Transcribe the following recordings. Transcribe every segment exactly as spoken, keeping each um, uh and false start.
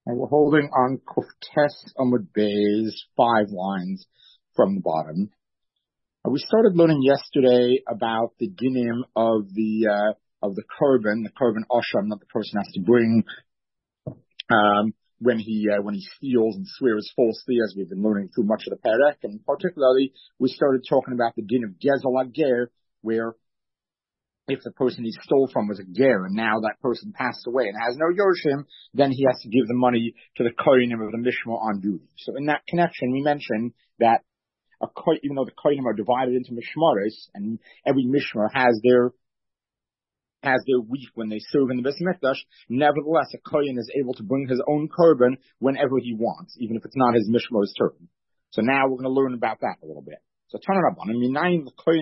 And we're holding on Kuftes Amud Bay's five lines from the bottom. Uh, we started learning yesterday about the dinim of the uh, of the korban, the korban asham that the person has to bring um, when he uh, when he steals and swears falsely, as we've been learning through much of the perek. And particularly, we started talking about the din of gezel ager, where if the person he stole from was a ger, and now that person passed away and has no yorshim, then he has to give the money to the kohenim of the mishmar on duty. So in that connection, we mentioned that a, even though the kohenim are divided into mishmaros, and every mishmar has their has their week when they serve in the Beis Mikdash, nevertheless, a kohen is able to bring his own korban whenever he wants, even if it's not his mishmar's turn. So now we're going to learn about that a little bit. So turn it up on him.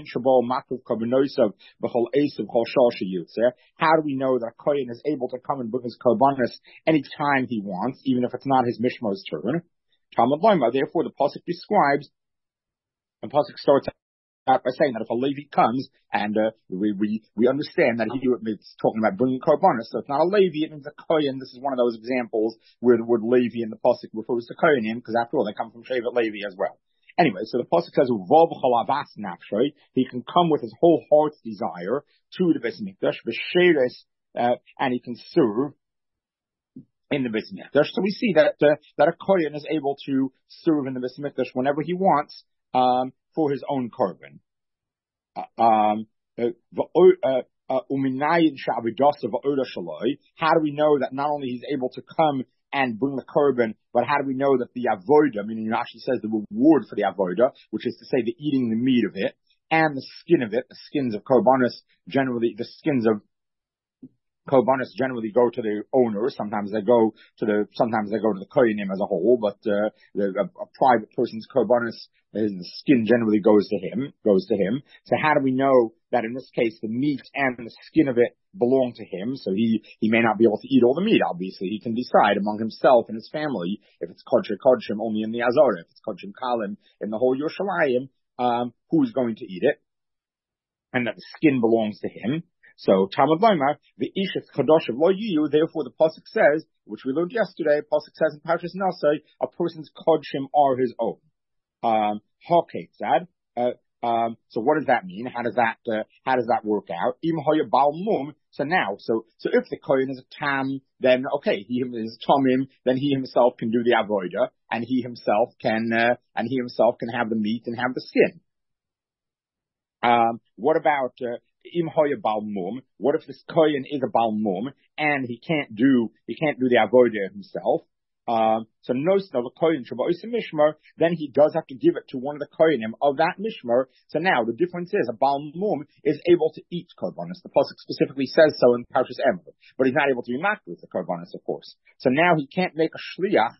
How do we know that a kohen is able to come and bring his korbanos anytime he wants, even if it's not his mishmar's turn? Therefore, the pasuk describes, the pasuk starts out by saying that if a Levi comes and uh, we we we understand that he it's talking about bringing korbanos, so it's not a Levi, it means a kohen. This is one of those examples where the word Levi in the pasuk refers to kohenim, because after all, they come from Shevet Levi as well. Anyway, so the pasuk says, he can come with his whole heart's desire to the Beis Mikdash, uh, and he can serve in the Beis Mikdash. So we see that uh, that a kohen is able to serve in the Beis Mikdash whenever he wants um, for his own korban. Uh, um, uh, uh, uh, how do we know that not only he's able to come and bring the korban, but how do we know that the avoda, meaning it actually says the reward for the avoda, which is to say the eating the meat of it, and the skin of it, the skins of korbanos, generally, the skins of korbanos generally go to the owner. Sometimes they go to the, sometimes they go to the kohenim as a whole, but uh, the, a, a private person's korbanos, the skin generally goes to him, goes to him. So how do we know that in this case the meat and the skin of it belong to him? So he, he may not be able to eat all the meat, obviously. He can decide among himself and his family if it's kodsher kodshim only in the Azorah, if it's kodshim kalim in the whole Yerushalayim, um, who's going to eat it, and that the skin belongs to him. So Talmud Laimar, the Ishas Kadosh of Lo Yiyu, therefore the pasuk says, which we learned yesterday, pasuk says in Parshas Nasai, a person's kodshim are his own. Um, Ha'ketzad, uh, um, so what does that mean? How does that, uh, how does that work out? Im hoya bal mum, so now, so, so if the kohen is a tam, then okay, he is tomim, then he himself can do the avoda, and he himself can, uh, and he himself can have the meat and have the skin. Um, what about, uh, Im hoya bal mum? What if this kohen is a bal mum and he can't do he can't do the avodah himself? Um, so no, the kohen shabbos mishmar. Then he does have to give it to one of the kohenim of that mishmar. So now the difference is a bal mum is able to eat korbanos. The pasuk specifically says so in Parshas Emor, but he's not able to be makar with the korbanos, of course. So now he can't make a shliach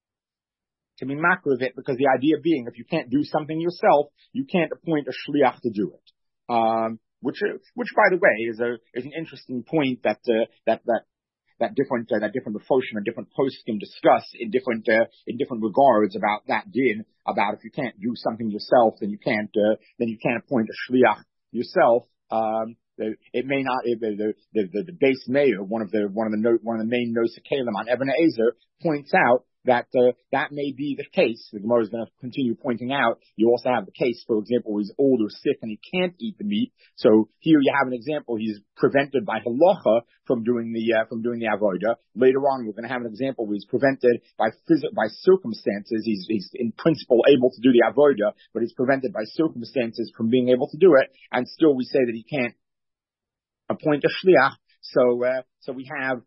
to be makar of it, because the idea being, if you can't do something yourself, you can't appoint a shliach to do it. Um, Which, which, by the way, is a is an interesting point that uh, that that that different uh, that different Mefoshim and different poskim discuss in different uh, in different regards about that din, about if you can't do something yourself, then you can't uh, then you can't appoint a shliach yourself. Um, it may not it, the the the, the base mayor, one of the one of the note one of the main notes of Kalim on Eben Ezer, points out that uh, that may be the case. The Gemara is going to continue pointing out. You also have the case, for example, where he's old or sick and he can't eat the meat. So here you have an example. He's prevented by halacha from doing the uh, from doing the avodah. Later on, we're going to have an example where he's prevented by phys- by circumstances. He's he's in principle able to do the avodah, but he's prevented by circumstances from being able to do it. And still, we say that he can't appoint a shliach. So uh, so we have.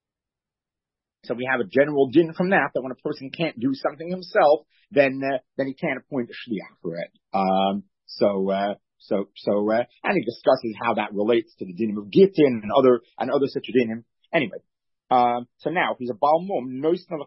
So we have a general din from that, that when a person can't do something himself, then, uh, then he can't appoint a shliach for it. Um, so, uh, so, so, uh, and he discusses how that relates to the dinim of gittin and other, and other such dinim. Anyway, um, so now, if he's a bal mum,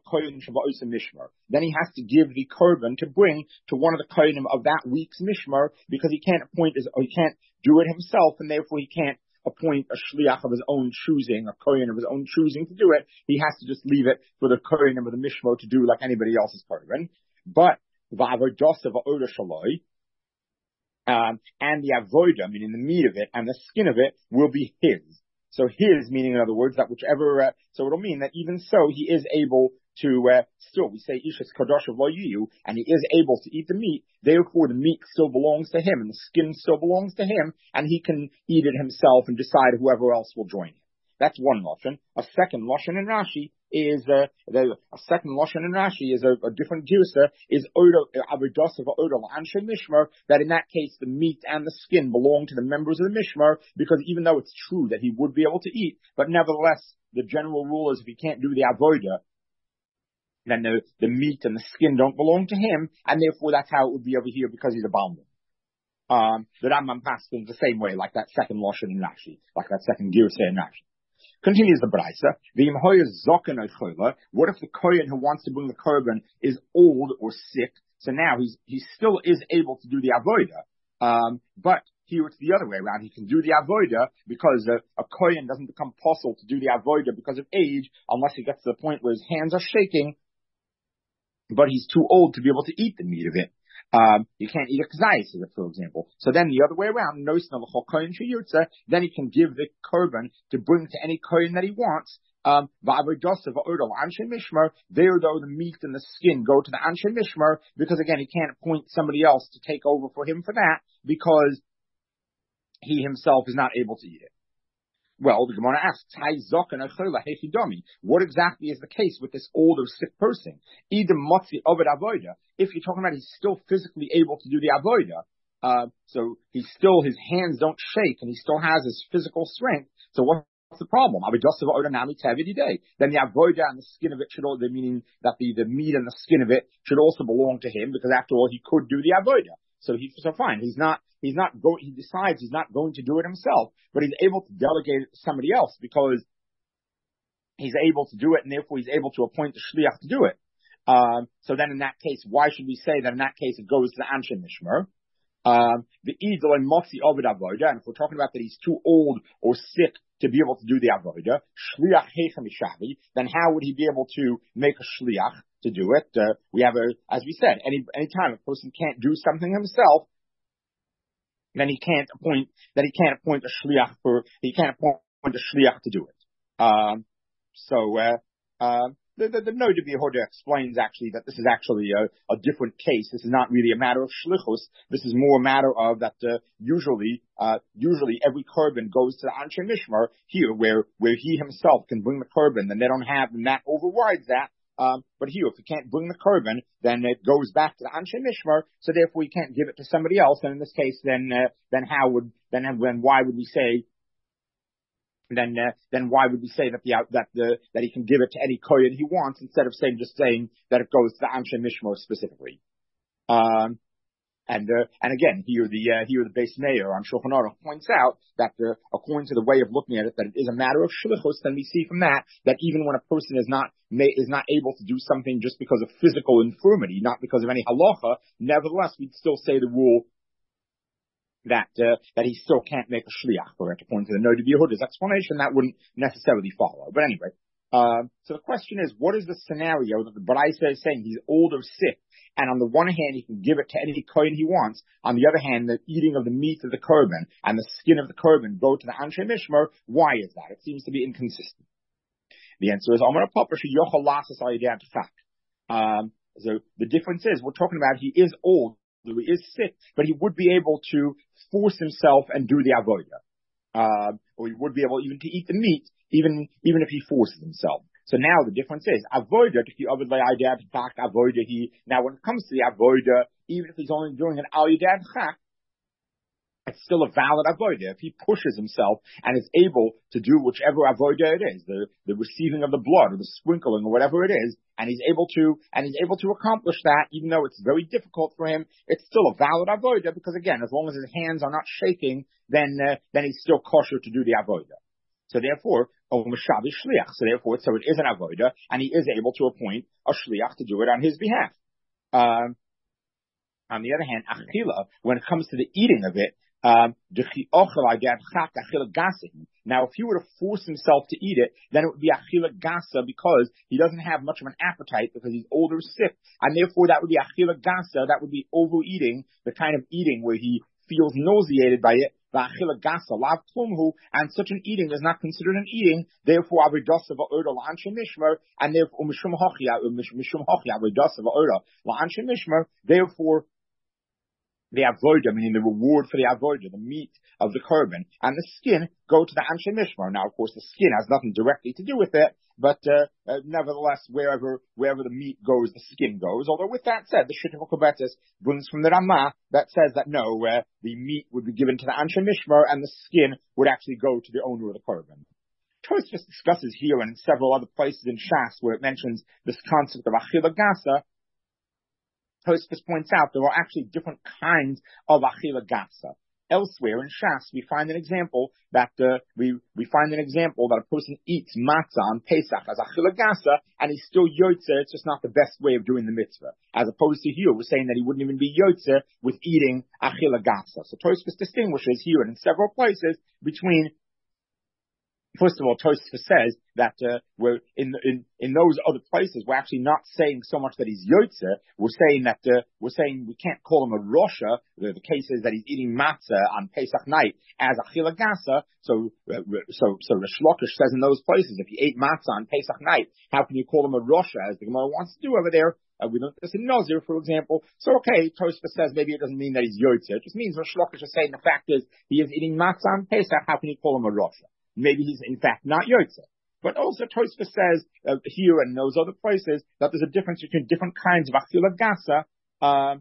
then he has to give the korban to bring to one of the kohenim of that week's mishmar, because he can't appoint his, or he can't do it himself, and therefore he can't appoint a shliach of his own choosing, a kohen of his own choosing to do it. He has to just leave it for the kohen of the mishmar to do like anybody else's korban. But v'avodas v'oda shaloi, um, and the avoda, meaning the meat of it and the skin of it, will be his. So his, meaning in other words, that whichever, uh, so it'll mean that even so, he is able to, uh, still, we say Ishas Kadosh of Loyiyu, and he is able to eat the meat, therefore the meat still belongs to him, and the skin still belongs to him, and he can eat it himself and decide whoever else will join him. That's one Lashon. A second Lashon in Rashi is, uh, the, a second Lashon in Rashi is a, a different Girsa, is Avodas of Odol Anshe Mishmar, that in that case the meat and the skin belong to the members of the Mishmar, because even though it's true that he would be able to eat, but nevertheless, the general rule is if he can't do the Avodah, then the, the meat and the skin don't belong to him, and therefore that's how it would be over here because he's a Balmud. Um, the Rambam passes the same way, like that second Lashon in Rashi, like that second Girsa in Rashi. Continues the Braisa. What if the Kohen who wants to bring the korban is old or sick? So now he's, he still is able to do the Avodah. Um, but here it's the other way around. He can do the Avodah because a, a Kohen doesn't become possible to do the Avodah because of age unless he gets to the point where his hands are shaking, but he's too old to be able to eat the meat of it. Um, you can't eat a kazayis, for example. So then the other way around, then he can give the korban to bring to any kohen that he wants. Um, there, though, the meat and the skin go to the anshe mishmar, because again, he can't appoint somebody else to take over for him for that, because he himself is not able to eat it. Well, the Gemara asks, what exactly is the case with this old or sick person? If you're talking about he's still physically able to do the avodah, uh, so he's still, his hands don't shake and he still has his physical strength, so what's the problem? Then the avodah and the skin of it should all, meaning that the, the meat and the skin of it should also belong to him, because after all, he could do the avodah. So he's so fine. He's not, he's not going, he decides he's not going to do it himself, but he's able to delegate it to somebody else because he's able to do it, and therefore he's able to appoint the shliach to do it. Um, so then in that case, why should we say that in that case it goes to the anshe mishmar? Um, the idol and motzi ovid avodah, and if we're talking about that he's too old or sick to be able to do the avodah, shliach heichem ishavi, then how would he be able to make a shliach to do it? Uh, we have a, as we said, any any time a person can't do something himself, then he can't appoint, then he can't appoint a shliach for, he can't appoint a shliach to do it. Um, so, uh, uh, the, the, the Noda B'Yehuda explains actually that this is actually a, a different case. This is not really a matter of shlichus. This is more a matter of that, uh, usually, uh, usually every korban goes to the anshe mishmar here, where, where he himself can bring the korban, then they don't have, and that overrides that. Um, but here, if he can't bring the korban, then it goes back to the anshe mishmar. So therefore, he can't give it to somebody else. And in this case, then uh, then how would then then why would we say then uh, then why would we say that the that the that he can give it to any kohen he wants instead of saying just saying that it goes to the anshe mishmar specifically? Um, And uh, and again, here the uh, here the base mayor on Shulchan Aruch points out that uh, according to the way of looking at it, that it is a matter of shlichus. Then we see from that that even when a person is not may, is not able to do something just because of physical infirmity, not because of any halacha, nevertheless we'd still say the rule that uh, that he still can't make a shliach for it. According to the Noda B'Yehuda's explanation, that wouldn't necessarily follow. But anyway, uh, so the question is, what is the scenario that the Braisa is saying he's old or sick? And on the one hand, he can give it to any kohen he wants. On the other hand, the eating of the meat of the korban and the skin of the korban go to the anshe mishmar. Why is that? It seems to be inconsistent. The answer is, um, so the difference is, we're talking about he is old, he is sick, but he would be able to force himself and do the avodah. Uh, or he would be able even to eat the meat, even, even if he forces himself. So now the difference is, avodah, avodah, he, now when it comes to the avodah, even if he's only doing an al yedad chak, it's still a valid avodah. If he pushes himself and is able to do whichever avodah it is, the, the receiving of the blood or the sprinkling or whatever it is, and he's able to, and he's able to accomplish that, even though it's very difficult for him, it's still a valid avodah, because again, as long as his hands are not shaking, then, uh, then he's still kosher to do the avodah. So therefore, oh, Mashavi Shliach. So therefore, so it is an avodah, and he is able to appoint a Shliach to do it on his behalf. Um, on the other hand, Achila, when it comes to the eating of it, um, now if he were to force himself to eat it, then it would be Achila Gasa, because he doesn't have much of an appetite because he's old or sick, and therefore that would be Achila Gasa, that would be overeating, the kind of eating where he feels nauseated by it, v'achila gasa lav klumhu, and such an eating is not considered an eating. Therefore, avidosa va'oda la'anshe mishmer, and therefore mishum hochya mishum hochya avidosa va'oda la'anshe mishmer. Therefore, the avodah, meaning the reward for the avodah, the meat of the korban, and the skin go to the anshe mishmar. Now, of course, the skin has nothing directly to do with it, but uh, uh, nevertheless, wherever wherever the meat goes, the skin goes. Although, with that said, the Shittim Kobetzes brings from the Ramah that says that no, uh, the meat would be given to the anshe mishmar, and the skin would actually go to the owner of the korban. Tosfos discusses here and in several other places in Shas where it mentions this concept of achila gasa. Tosfos points out there are actually different kinds of achila gasa. Elsewhere in Shas, we find an example that uh, we we find an example that a person eats matzah on Pesach as achila gasa, and he's still yotze. It's just not the best way of doing the mitzvah. As opposed to here, we're saying that he wouldn't even be yotze with eating achila gasa. So Tosfos distinguishes here and in several places between. First of all, Tosfos says that uh, we're in, in in those other places we're actually not saying so much that he's yotze. We're saying that uh, we're saying we can't call him a rosha. The, the case is that he's eating matzah on Pesach night as achila gasa. So uh, so so Rish Lakish says in those places, if he ate matzah on Pesach night, how can you call him a rosha, as the Gemara wants to do over there? Uh, we don't this in Nazir, for example. So okay, Tosfos says maybe it doesn't mean that he's yotze. It just means Rish Lakish is saying the fact is he is eating matzah on Pesach. How can you call him a rosha? Maybe he's in fact not yotze. But also Tosfos says uh, here and those other places that there's a difference between different kinds of achila gasa, uh,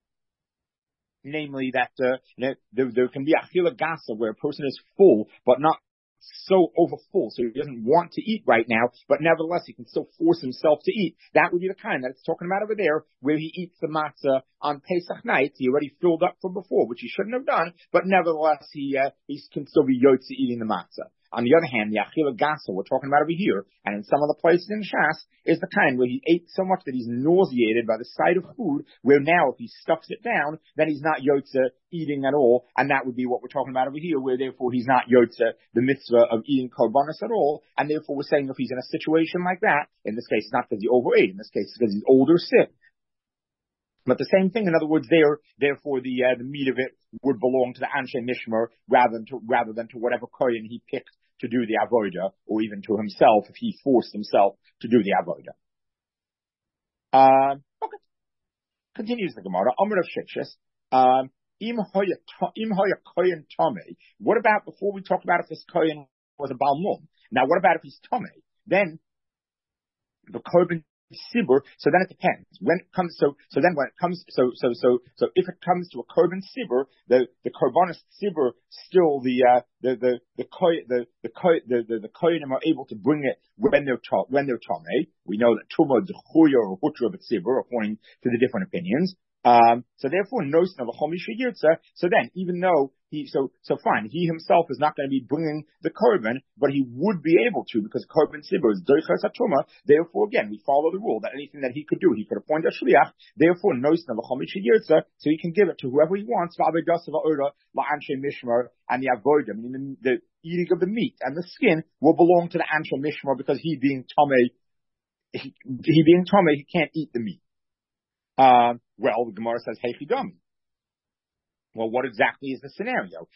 namely that uh, there, there can be achila gasa where a person is full but not so overfull, so he doesn't want to eat right now, but nevertheless he can still force himself to eat. That would be the kind that it's talking about over there, where he eats the matzah on Pesach night. He already filled up from before, which he shouldn't have done, but nevertheless he uh, he can still be yotze eating the matzah. On the other hand, the achila gasa we're talking about over here, and in some of the places in Shas, is the kind where he ate so much that he's nauseated by the sight of food, where now if he stuffs it down, then he's not yotze eating at all, and that would be what we're talking about over here, where therefore he's not yotze the mitzvah of eating korbanos at all, and therefore we're saying if he's in a situation like that, in this case it's not because he overate, in this case it's because he's old or sick. But the same thing, in other words, there, therefore the uh, the meat of it would belong to the anshe mishmer rather than to rather than to whatever kohen he picked to do the avodah, or even to himself if he forced himself to do the avodah. Um, okay. Continues the Gemara. Amar of Shitshis. Um, im hoya kohen tomei. What about before we talked about if this kohen was a balmum? Now, what about if he's tomei? Then the korban sibur, so then it depends. When it comes, so, so then when it comes, so, so, so, so if it comes to a korban sibur, the, the korbanos sibur still the, uh, the, the, the, the, the, the, the, the kohenim are able to bring it when they're taught, when they're tomei. We know that tumah, d'chuya, or hutra, but sibur, according to the different opinions. Um, so therefore, nosen of a chomisha yirtza. So then, even though he, so, so fine, he himself is not going to be bringing the korban, but he would be able to because korban sibur is doichas hatuma. Therefore, again, we follow the rule that anything that he could do, he could appoint a shliach. Therefore, nosen of a chomisha yirtza, so he can give it to whoever he wants. V'avedas v'ora la'anshe mishmar, and the avodah, meaning the, the eating of the meat and the skin will belong to the anshe mishmar because he being tomei, he, he being tomei, he can't eat the meat. Uh, well, the Gemara says, hey, chidami. Well, what exactly is the scenario?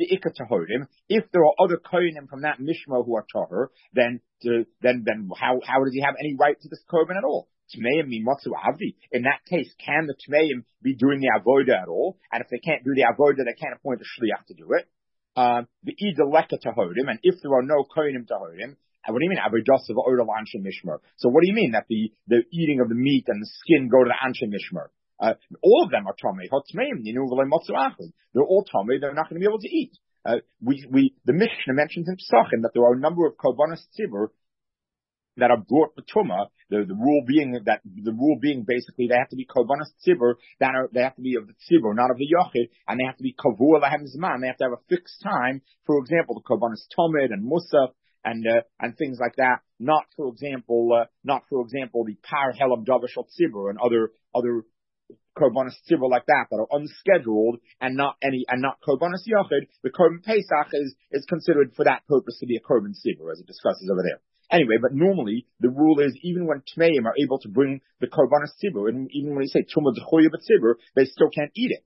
If there are other kohenim from that mishma who are tahor, then, to, then, then how, how does he have any right to this korban at all? Tmeim mimotzu avdi. In that case, can the tmeim be doing the avodah at all? And if they can't do the avodah, they can't appoint a shliach to do it. Um, the ideleka tahorim, and if there are no kohenim tahorim, what do you mean? So what do you mean that the, the eating of the meat and the skin go to the anshe mishmer? Uh, all of them are tomei. They're all tomei. They're not going to be able to eat. Uh, we, we, the Mishnah mentions in Pesachim that there are a number of korbanos tzibur that are brought b'tumah. The, the rule being that the rule being basically they have to be korbanos tzibur that are they have to be of the tzibur, not of the yochid, and they have to be kavur lahem zman. They have to have a fixed time. For example, the korbanos tomid and musaf. And, uh, and things like that. Not, for example, uh, not, for example, the par helam davashal tzibur and other, other korbanos tzibur like that, that are unscheduled and not any, and not korbanos yachid. The korban pesach is, is considered for that purpose to be a korban tzibur, as it discusses over there. Anyway, but normally, the rule is, even when tmeim are able to bring the korbanos tzibur, and even when they say tumah d'choya b'tzibur, they still can't eat it.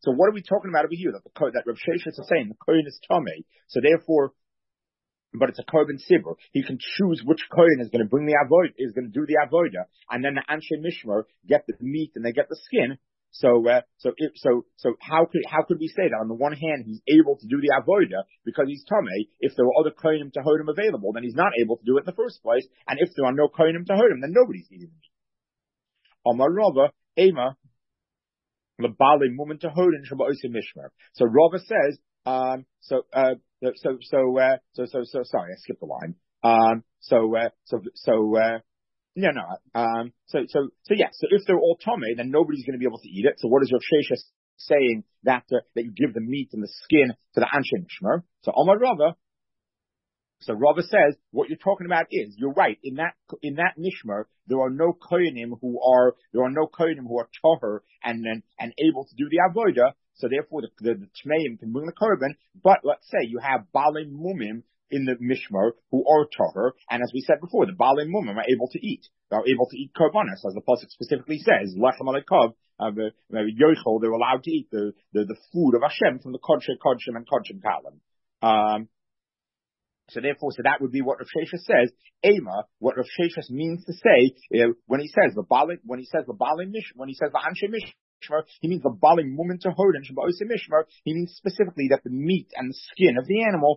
So what are we talking about over here? That the that Rav Sheshes is saying the Kohen is Tomei. So therefore, but it's a Korban Sibur. He can choose which Kohen is going to bring the avoid, is going to do the avoida, and then the Anshe Mishmar get the meat and they get the skin. So, uh, so, if, so, so how could, how could we say that? On the one hand, he's able to do the avoida because he's Tomei. If there were other Kohenim to hurt him available, then he's not able to do it in the first place. And if there are no Kohenim to hurt him, then nobody's eating the meat. Amar Rava, Ema, the Bali Mumen to hurt him, Shabbat Mishmar. So Rava says, um, so, uh, so, so, uh, so, so, so, sorry, I skipped the line. Um, so, uh, so, so, uh, no, no, um, so, so, so yeah, so if they're all Tomei, then nobody's going to be able to eat it. So what is Rav Sheshes saying that, uh, that you give the meat and the skin to the Anshe Mishmar? So Amar Rava, so Rava says, what you're talking about is, you're right, in that, in that Mishmar, there are no Kohenim who are, there are no Kohenim who are Toher and, and, and able to do the Avodah. So therefore, the, the, the Tmeim can bring the Korban, but let's say you have Balei Mumim in the Mishmar who are Toher, and as we said before, the Balei Mumim are able to eat. They are able to eat Korbanos, as the Pasuk specifically says, Lechem Alekov, Yochel, they're allowed to eat the, the, the food of Hashem from the Kodshe Kodshim and Kodshim Kalim. Um, so therefore, so that would be what Rav Sheshes says. Ema, what Rav Sheshes means to say, uh, when he says the Balei, when he says the Balei Mish, when he says the Anshe Mish, he means the Balei Mumen to hurt and Shabbat Mishmar. He means specifically that the meat and the skin of the animal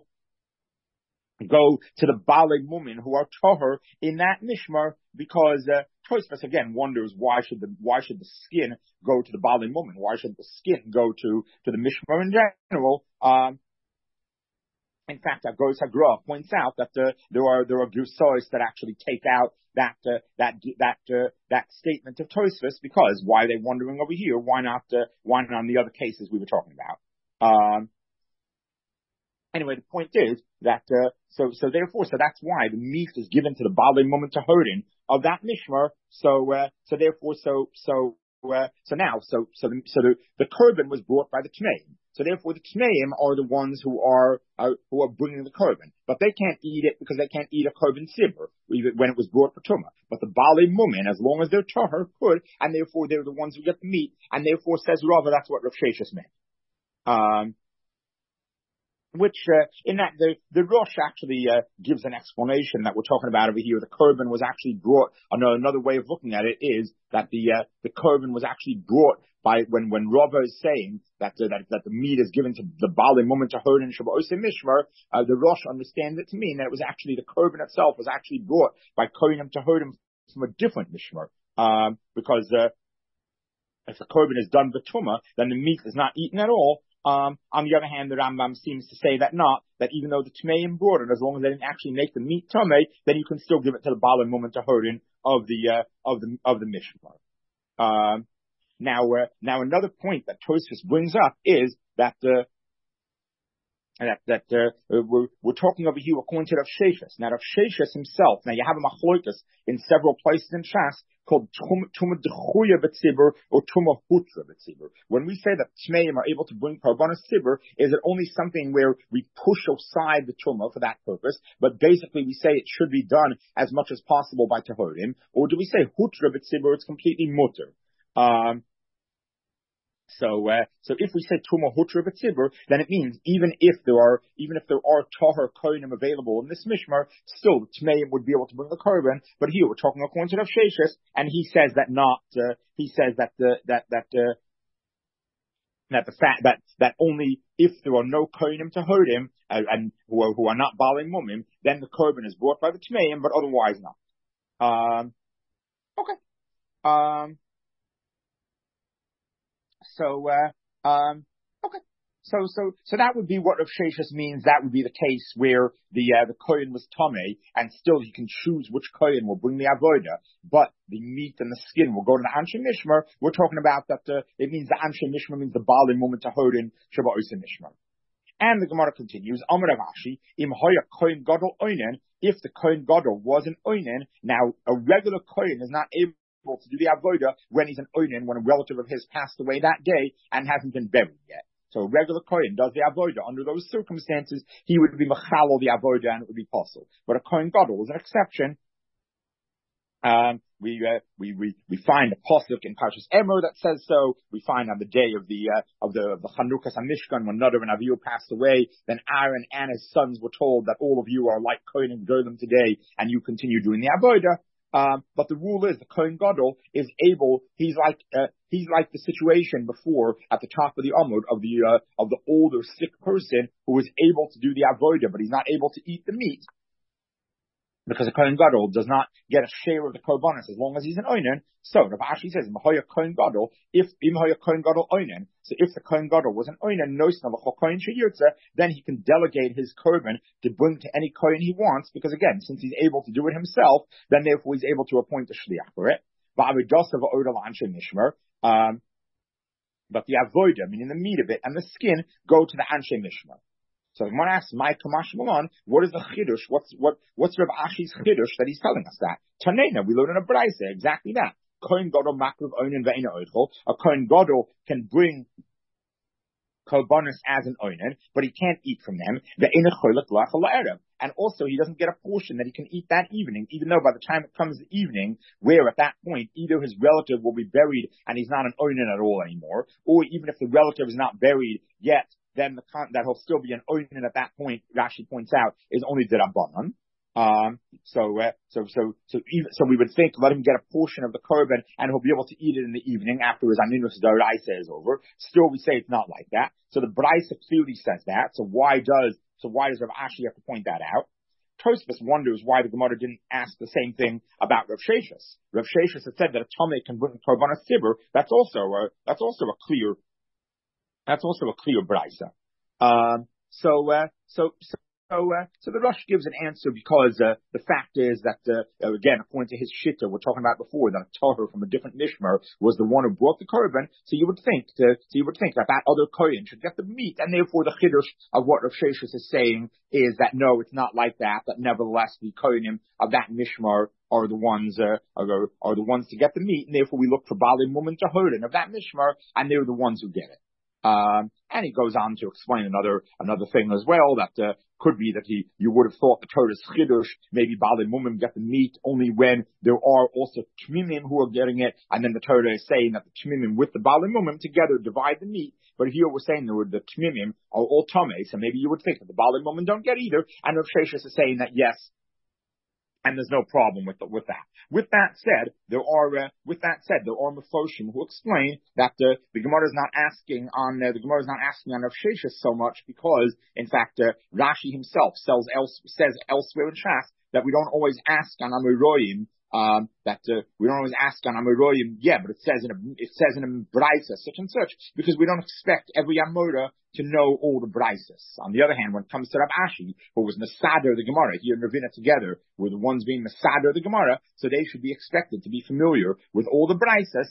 go to the Balei Mumen who are Toher in that Mishmar, because uh, Tosfos again wonders why should the why should the skin go to the Balei Mumen? Why should the skin go to to the Mishmar in general? Um, in fact, Agos Hagra points out that uh, there are there are Gusos that actually take out that uh, that that uh, that statement of Tosfos, because why are they wondering over here? Why not uh, why not on the other cases we were talking about? Um, Anyway, the point is that, uh, so, so therefore, so that's why the meat is given to the Balei Mumen to Hodin of that Mishmar. So, uh, so therefore, so, so, uh, so now, so, so the, so the, the Korban was brought by the Tmeim. So therefore, the Tmeim are the ones who are, uh, who are bringing the Korban. But they can't eat it because they can't eat a Korban Sibur when it was brought for Tumah. But the Balei Mumen, as long as they're Tahar, could, and therefore they're the ones who get the meat, and therefore says Rava, that's what Rav Sheshes meant. Um, Which, uh, in that, the, the Rosh actually, uh, gives an explanation that we're talking about over here. The Korban was actually brought, another, another way of looking at it is that the, uh, the Korban was actually brought by, when, when Rava is saying that, uh, that, that the meat is given to the Balei Mumen to Hodin Shabbat Mishmar, uh, the Rosh understands it to mean that it was actually, the Korban itself was actually brought by Kohenim to Hodin from a different Mishmar. Um, because, uh, if the Korban is done B'tumah, then the meat is not eaten at all. Um, on the other hand, the Rambam seems to say that not, that even though the Tmeim brought it, as long as they didn't actually make the meat Tomei, then you can still give it to the Balei Mumen to Hodin of the, uh, of the, of the Mishmar. Um, now, uh, now another point that Tosfos brings up is that, uh, that, that, uh, we're, we're talking over here according to Rav Sheshes. Now, Rav Sheshes himself, now you have a machlokas in several places in Shas called Tumah Dechuya B'tzibur or Tumah Hutra B'tzibur. When we say that Tmeim are able to bring Korbanos Tzibur, is it only something where we push aside the Tumah for that purpose, but basically we say it should be done as much as possible by Tehorim, or do we say Hutra B'tzibur, it's completely mutter? Um, So, uh, so if we say Tumah Hutra B'tzibur, then it means even if there are, even if there are Tahar Kohenim available in this Mishmar, still the Tmeim would be able to bring the Korban. But here we're talking according to Rav Sheshes, and he says that not, uh, he says that the, that, that, uh, that the fact that, that only if there are no Kohenim to hurt him, uh, and who are, who are not Balei Mumim, then the Korban is brought by the Tmeim, but otherwise not. Um, okay. Um, So, uh, um, okay. So, so, so that would be what Rav Sheshes means. That would be the case where the, uh, the Kohen was Tomei, and still he can choose which Kohen will bring the Avodah, but the meat and the skin will go to the Anshe Mishmar. We're talking about that, uh, it means the Anshe Mishmar means the Balei Mumen to Hodin Shabbat Mishmar. And the Gemara continues, Amar Rav Ashi, Im Hoya Kohen Gadol Oinen, if the Kohen Gadol was an Oinen, now a regular Kohen is not able to do the avodah when he's an oinen, when a relative of his passed away that day and hasn't been buried yet. So a regular kohen does the avodah. Under those circumstances, he would be machalo the avodah and it would be possible. But a kohen gadol is an exception. Um, We, uh, we, we, we find a pasuk in Parshas Emor that says so. We find on the day of the, uh, of the, of the Chanukas HaMishkan, when Nadav and Avihu passed away, then Aaron and his sons were told that all of you are like Kohen and Gedolim today, and you continue doing the Avodah. Um, but the rule is the Kohen Gadol is able, he's like, uh, he's like the situation before at the top of the Amud of the, uh, of the older sick person who is able to do the Avodah, but he's not able to eat the meat. Because the Kohen Gadol does not get a share of the korbanos as long as he's an oinen. So Rav Ashi says, "Mahoya Kohen Gadol, if Imhoya Kohen Gadol oinen." So if the Kohen Gadol was an oinen, noisna v'chokoyin sheyirtza, then he can delegate his korban to bring to any kohen he wants. Because again, since he's able to do it himself, then therefore he's able to appoint a shliach for it. Um, but the avodah, meaning the meat of it and the skin, go to the anshe mishmar. So the Gemara asks, "My kamash malon, what is the chiddush? What's what? What's Rav Ashi's chiddush that he's telling us that?" Tanena, we learn in a brayse exactly that. Kohen gadol makriv oinen ve'ina oichol. A kohen gadol can bring korbanos as an oinen, but he can't eat from them. Ve'ina choylek la'achal la'erev. And also, he doesn't get a portion that he can eat that evening, even though by the time it comes the evening, where at that point, either his relative will be buried and he's not an oinen at all anymore, or even if the relative is not buried yet, then the con- that he'll still be an oinen at that point, Rashi points out, is only d'Rabbanan. Um, so, uh, so, so, so, even, so we would think, let him get a portion of the korban and he'll be able to eat it in the evening after his Aninus D'Oraisa is over. Still, we say it's not like that. So the Braisa clearly says that. So why does, so why does Rav Ashi have to point that out? Tosfos wonders why the Gemara didn't ask the same thing about Rav Sheshus. Rav Sheshus had said that a Tomei can bring korbanos tibur. That's also a, that's also a clear, that's also a clear Braisa. Um, so, uh, so, so, So, uh, so the Rosh gives an answer because uh, the fact is that, uh, again, according to his shitta, we're talking about before, that a Tahor from a different Mishmar was the one who brought the korban. So you would think, to, so you would think that that other kohen should get the meat, and therefore the chiddush of what Rav Sheshus is saying is that no, it's not like that. That nevertheless the kohenim of that Mishmar are the ones uh, are, are the ones to get the meat, and therefore we look for Bali Mumin Tahorin of that Mishmar, and they're the ones who get it. Um, and he goes on to explain another another thing as well, that uh, could be that he you would have thought the Torah's chiddush, maybe Baalei Mumim get the meat only when there are also Tmimim who are getting it, and then the Torah is saying that the Tmimim with the Baalei Mumim together divide the meat. But here we're saying that the Tmimim are all Tomei, so maybe you would think that the Baalei Mumim don't get either, and Rav Sheshus is saying that yes, and there's no problem with the, with that. With that said, there are uh, with that said there are Mefoshim who explain that uh, the Gemara is not asking on uh, the Gemara is not asking on Rav Sheshus so much because, in fact, uh, Rashi himself sells else, says elsewhere in Shas that we don't always ask on Amoraim. Um, that uh, we don't always ask on Amoraim, yeah, but it says in a, it says in a Braisa such and such, because we don't expect every Amora to know all the Braises. On the other hand, when it comes to Rav Ashi, who was Masader the Gemara, he and Ravina together were the ones being Masader the Gemara, so they should be expected to be familiar with all the Braises.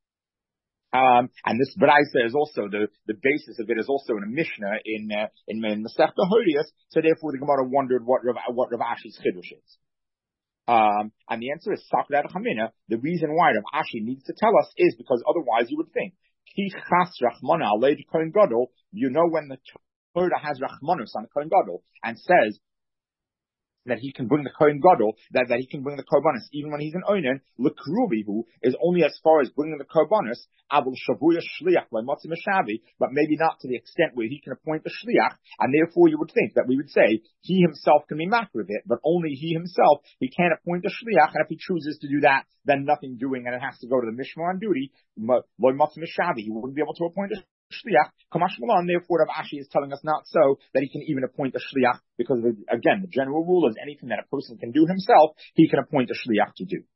Um, and this Braisa is also the, the basis of it is also in a Mishnah in, uh, in, in Masechta Horius, so therefore the Gemara wondered what Rav, what Rav Ashi's Chiddush is. Um, and the answer is Sakrat Chamina. The reason why Rav Ashi needs to tell us is because otherwise you would think, Ki chas rachmana alei Kohen Gadol. You know when the Torah has rachmanus on the Kohen Gadol and says that he can bring the Kohen Gadol, that, that he can bring the korbanos, even when he's an oinen, l'krubihu is only as far as bringing the korbanos, avul shavuya shliach l'motzi meshavi, but maybe not to the extent where he can appoint the shliach, and therefore you would think that we would say he himself can be makriv it, but only he himself, he can't appoint the shliach, and if he chooses to do that, then nothing doing, and it has to go to the mishmar on duty, l'motzi meshavi, he wouldn't be able to appoint a shliach. Kamash Malan, therefore, Rav Ashi is telling us not so, that he can even appoint a shliach, because the, again, the general rule is anything that a person can do himself, he can appoint a shliach to do.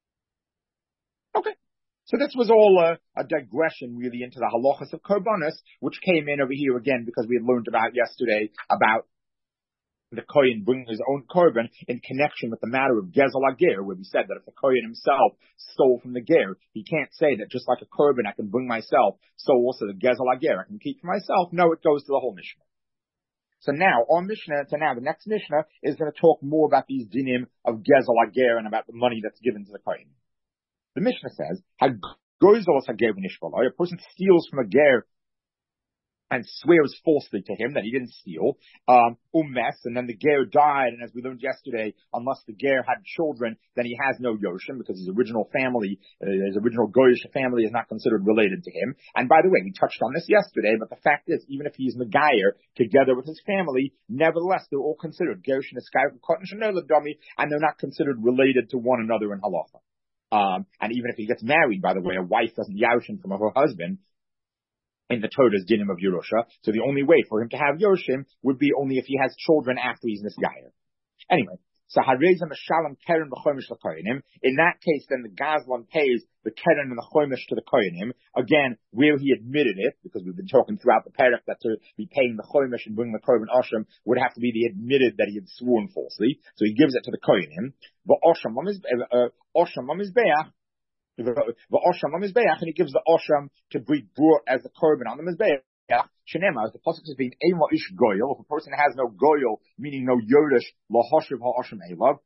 Okay. So this was all a, a digression really into the halachas of korbanos, which came in over here again because we had learned about yesterday about the kohen bringing his own korban in connection with the matter of gezel ager, where we said that if the kohen himself stole from the ger, he can't say that just like a korban I can bring myself, so also the gezel ager I can keep for myself. No, it goes to the whole Mishnah. So now, our Mishnah, so now the next Mishnah is going to talk more about these dinim of gezel ager and about the money that's given to the kohen. The Mishnah says, a person steals from a ger and swears falsely to him that he didn't steal, um, ummes, and then the ger died, and as we learned yesterday, unless the ger had children, then he has no yoshim, because his original family, uh, his original goyish family is not considered related to him. And by the way, we touched on this yesterday, but the fact is, even if he's Megayer together with his family, nevertheless, they're all considered Gersh and Eskai from Kotten Shanel Dummy, and they're not considered related to one another in halacha. Um, and even if he gets married, by the way, a wife doesn't yashin from her husband, in the Torah's dinim of Yerusha. So the only way for him to have Yoshim would be only if he has children after he's Nisgayer. Anyway, so Hareza Meshalem Keren B'chomish l'Koyanim. In that case, then the Gazlan pays the Keren and the Chomish to the Koyanim. Again, where he admitted it, because we've been talking throughout the parak that to be paying the Chomish and bringing the Korban Osham would have to be the admitted that he had sworn falsely. So he gives it to the Koyanim. But Osham Osham Mizbeach. The Osham on Mizbeach, and he gives the Osham to be brought as the Korban on the Mizbeach. Shenema, as the pasuk says, being Ein Lo Ish Goyel, if a person has no Goyel, meaning no Yodesh, Lo Hoshev HaOsham Elav,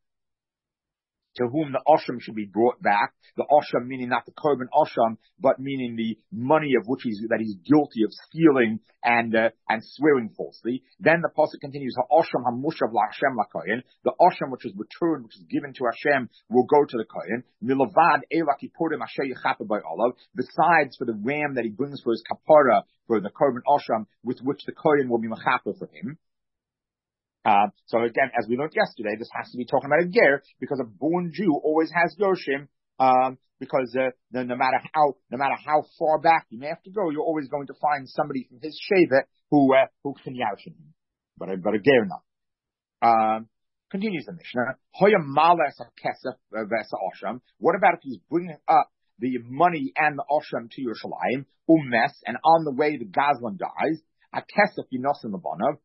to whom the Osham should be brought back. The Osham meaning not the Korban Osham, but meaning the money of which he's, that he's guilty of stealing and, uh, and swearing falsely. Then the pasuk continues, HaOsham HaMushav LaHashem LaKoyen. The Osham which is returned, which is given to Hashem, will go to the Kohen. Milavad Ela Kippurim Asher Yechaper by Olav. Besides for the ram that he brings for his kapara, for the Korban Osham, with which the Kohen will be mechaper for him. Uh, so again, as we learned yesterday, this has to be talking about a ger, because a born Jew always has yoshim, um, because, uh, no, no matter how, no matter how far back you may have to go, you're always going to find somebody from his shevet who, uh, who can yashim him. But a, but a ger not. Um, continues the Mishnah. Hoya malas kesef v'esa osham. What about if he's bringing up the money and the osham to Yerushalayim, ummes, and on the way the Gazlan dies, a kesef yinosim abanav.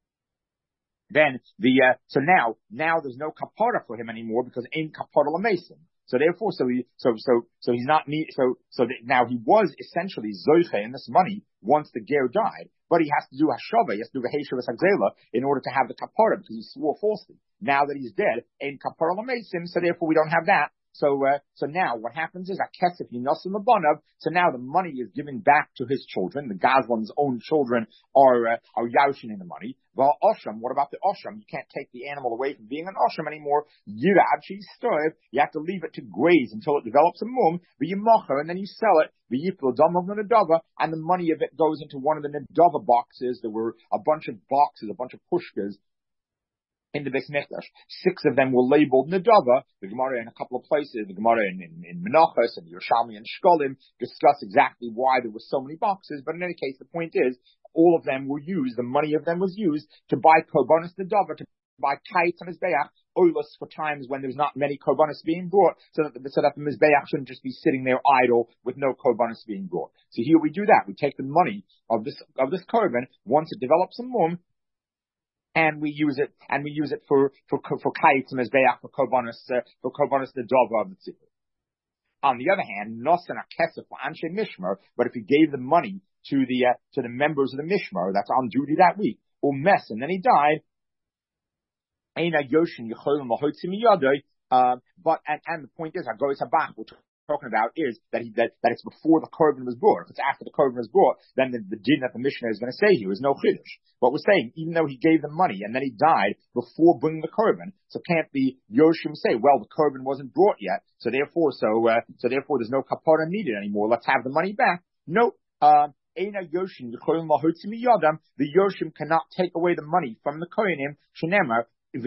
Then the uh, so now now there's no kapara for him anymore because ain't kapara l'mason. So therefore, so he so so so he's not need so so that now he was essentially zoiche in this money once the ger died, but he has to do hashava, he has to do heshavas hagzela in order to have the kapara because he swore falsely. Now that he's dead, ain't kapara l'mason, so therefore we don't have that. So, uh, so now what happens is, Akesef Yinosim Abanav, so now the money is given back to his children. The Gazlan's own children are, uh, are Yashin in the money. Well, Osham, what about the Osham? You can't take the animal away from being an Osham anymore. Yirad, she's stirred. You have to leave it to graze until it develops a mum, but you mocher, and then you sell it. V'yiplo dam of the Nadava, and the money of it goes into one of the Nadava boxes. There were a bunch of boxes, a bunch of pushkas in the Beis Mikdash. Six of them were labeled Nadava. The Gemara in a couple of places, the Gemara in, in, in Menachos and Yerushalmi and Shkolim discuss exactly why there were so many boxes. But in any case, the point is, all of them were used, the money of them was used to buy Korbanos Nadava, to buy kites on his Mizbeach, oilus for times when there's not many Korbanos being brought, so that, the, so that the Mizbeach shouldn't just be sitting there idle with no Korbanos being brought. So here we do that. We take the money of this, of this Korban, once it develops a mum, and we use it, and we use it for, for, for kites and mizbeach, for korbanos, uh, for korbanos the dova of the tzibur. On the other hand, nosan akesef for anshe mishmar, but if he gave the money to the, uh, to the members of the mishmar that's on duty that week, or mess, and then he died, eina yoshin yicholim lahotzim miyadoi, uh, but, and, and the point is, hagoyis habach, which talking about is that he, that, that it's before the korban was brought. If it's after the korban was brought, then the, the din that the Mishnah is going to say here is no chiddush. But we're saying, even though he gave the money and then he died before bringing the korban, so can't the Yoshim say, well, the korban wasn't brought yet, so therefore, so, uh, so therefore there's no kapara needed anymore. Let's have the money back. No, um, Eina Yoshim, the Yoshim cannot take away the money from the Kohanim, Shenemar, as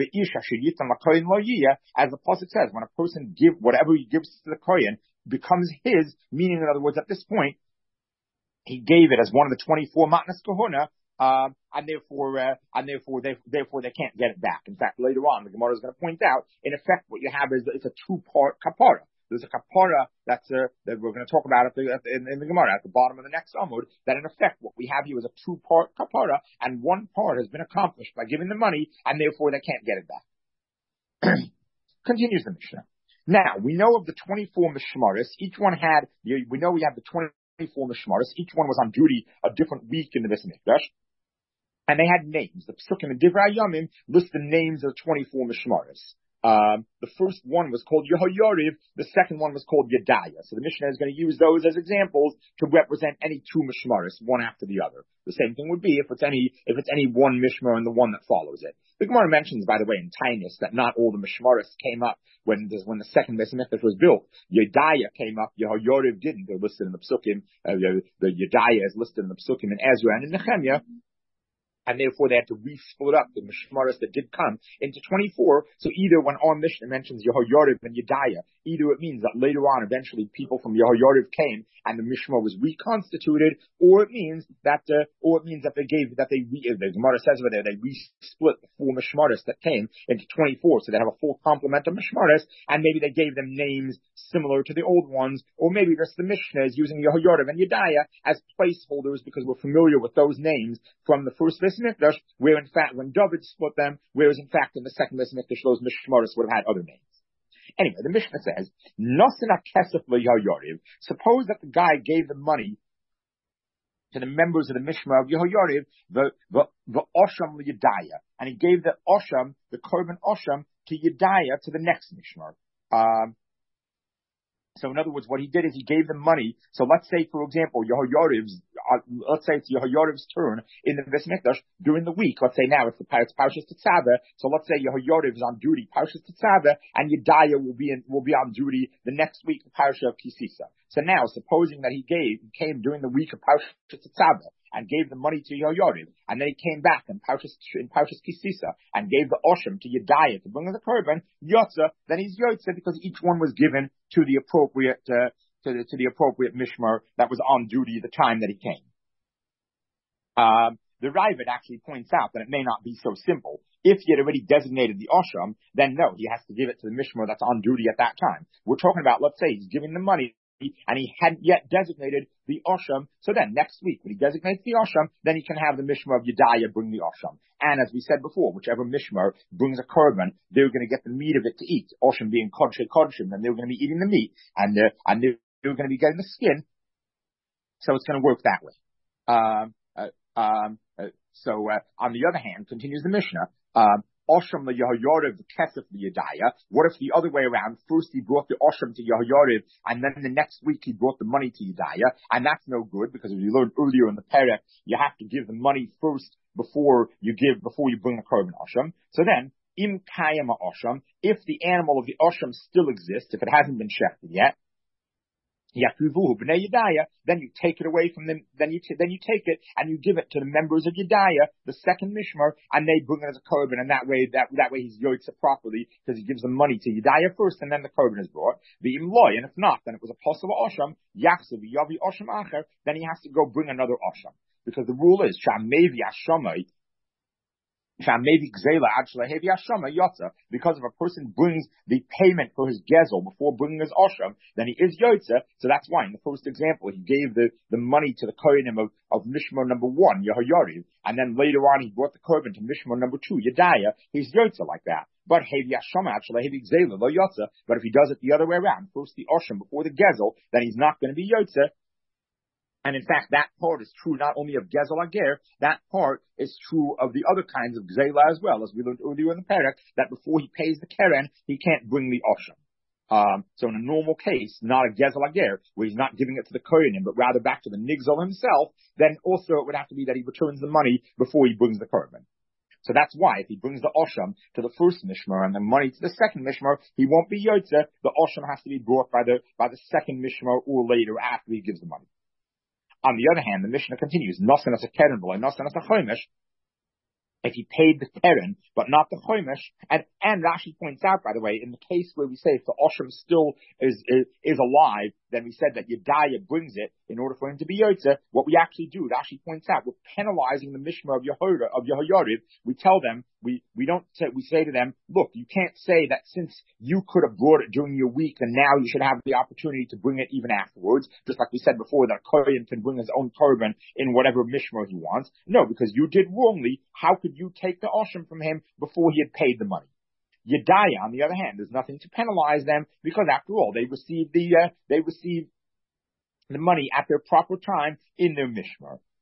the pasuk says, when a person give whatever he gives to the Kohen becomes his, meaning in other words, at this point, he gave it as one of the twenty-four matnas kahuna, um, and therefore, uh, and therefore, they, therefore they can't get it back. In fact, later on, the Gemara is going to point out, in effect, what you have is it's a two-part kapara. There's a kapara that's uh, that we're going to talk about at the, at the, in, in the Gemara at the bottom of the next Amud. That in effect, what we have here is a two-part kapara, and one part has been accomplished by giving the money, and therefore they can't get it back. Continues the Mishnah. Now we know of the twenty-four mishmaris. Each one had. We know we have the twenty-four mishmaris. Each one was on duty a different week in the Beis Mikdash, and they had names. The Psukim and Divrei Yamim list the names of the twenty-four mishmaris. Um, the first one was called Yehoyariv, the second one was called Yedaya. So the Mishnah is going to use those as examples to represent any two mishmaris, one after the other. The same thing would be if it's any, if it's any one mishmar and the one that follows it. The Gemara mentions, by the way, in Tainus, that not all the mishmaris came up when the, when the second Beis Hamikdash was built. Yedaya came up, Yehoyariv didn't. They're listed in the Psukim. Uh, the, the Yedaya is listed in the Psukim in Ezra and in Nehemiah. And therefore they had to re-split up the mishmaris that did come into twenty-four. So either when our Mishnah mentions Yehoyariv and Yedaya, either it means that later on eventually people from Yehoyariv came and the mishmar was reconstituted, or it means that, uh, or it means that they gave, that they, re, the Gemara says over there, they re-split the four mishmaris that came into twenty-four, so they have a full complement of mishmaris, and maybe they gave them names similar to the old ones, or maybe just the Mishnah is using Yehoyariv and Yedaya as placeholders because we're familiar with those names from the first Beis Hamikdash, where in fact when David split them, whereas in fact in the second Beis Hamikdash those mishmaris would have had other names. Anyway, the Mishnah says, Nosin HaKesef LeYehoyariv. Suppose that the guy gave the money to the members of the Mishmar of Yehoyariv, the, the, the Osham LeYedaya. And he gave the Osham, the Korban Osham, to Yedaya, to the next Mishmar. Um, So in other words, what he did is he gave them money. So let's say, for example, Yehoyariv's, uh, let's say it's Yehoyariv's turn in the Beis Hamikdash during the week. Let's say now it's the it's Parshas Tetzaveh. So let's say Yehoyariv is on duty Parshas Tetzaveh, and Yedaya will be in, will be on duty the next week of Parshas Kisisa. So now, supposing that he gave, he came during the week of Parshas Tetzaveh and gave the money to Yehoyariv, and then he came back in Parshas, in Parshas Kisisa and gave the Osham to Yedaya to bring the Korban, Yotza, then he's Yotza because each one was given to the appropriate, uh, to the, to the appropriate Mishmar that was on duty at the time that he came. Um, the Raavad actually points out that it may not be so simple. If he had already designated the Osham, then no, he has to give it to the Mishmar that's on duty at that time. We're talking about, let's say he's giving the money, and he hadn't yet designated the Osham. So then next week, when he designates the Osham, then he can have the Mishmar of Yedaya bring the Osham. And as we said before, whichever Mishmar brings a Korban, they're going to get the meat of it to eat. Osham being Kodshe Kodshim, and they're going to be eating the meat, and, uh, and they're, they're going to be getting the skin. So it's going to work that way. Um, uh, um, uh, so, uh, on the other hand, continues the Mishnah, um, Osham the Yehoyariv, the Kesef the Yedaya. What if the other way around? First he brought the Osham to Yehoyariv, and then the next week he brought the money to Yedaya, and that's no good because as we learned earlier in the Perek, you have to give the money first before you give, before you bring the Korban Osham. So then, Im Kayama Osham, if the animal of the Osham still exists, if it hasn't been shechted yet, then you take it away from them, then you, t- then you take it and you give it to the members of Yedaya, the second Mishmar, and they bring it as a Korban, and that way, that, that way he's Yotza properly, because he gives the money to Yedaya first, and then the Korban is brought. The Imloy, and if not, then it was a possible Osham, Yachsav, Yavi Osham Acher, then he has to go bring another Osham. Because the rule is, Shamevi Ashamai, because if a person brings the payment for his gezel before bringing his osham, then he is yotza. So that's why in the first example he gave the, the money to the kohenim of, of Mishmar number one, Yehoyariv, and then later on he brought the korban to Mishmar number two, Yedaya. He's yotza like that. But hevi ashama actually hevi gzela lo yotza. But if he does it the other way around, first the osham before the gezel, then he's not going to be yotza. And in fact, that part is true not only of Gezel Ager, that part is true of the other kinds of Gzela as well, as we learned earlier in the Perek, that before he pays the Keren, he can't bring the Osham. Um, so in a normal case, not a Gezel Ager, where he's not giving it to the Kohenim, but rather back to the Nigzel himself, then also it would have to be that he returns the money before he brings the Korban. So that's why if he brings the Osham to the first Mishmar and the money to the second Mishmar, he won't be Yotze. The Osham has to be brought by the, by the second Mishmar or later after he gives the money. On the other hand, the Mishnah continues, Nosen as a keren, Nosen as a chomesh. If he paid the keren, but not the chomesh, and, and Rashi points out, by the way, in the case where we say if the Osham still is, is, is alive, then we said that Yedaya brings it in order for him to be Yotze. What we actually do, Rashi points out, we're penalizing the Mishmar of Yehoyariv, of Yehoyariv. We tell them, we, we don't say, we say to them, look, you can't say that since you could have brought it during your week, then now you should have the opportunity to bring it even afterwards. Just like we said before, that a Kohen can bring his own korban in whatever Mishmar he wants. No, because you did wrongly. How could you take the Osham from him before he had paid the money? Yedaya, on the other hand, there's nothing to penalize them because after all, they received the, uh, they received the money at their proper time in their Mishmar.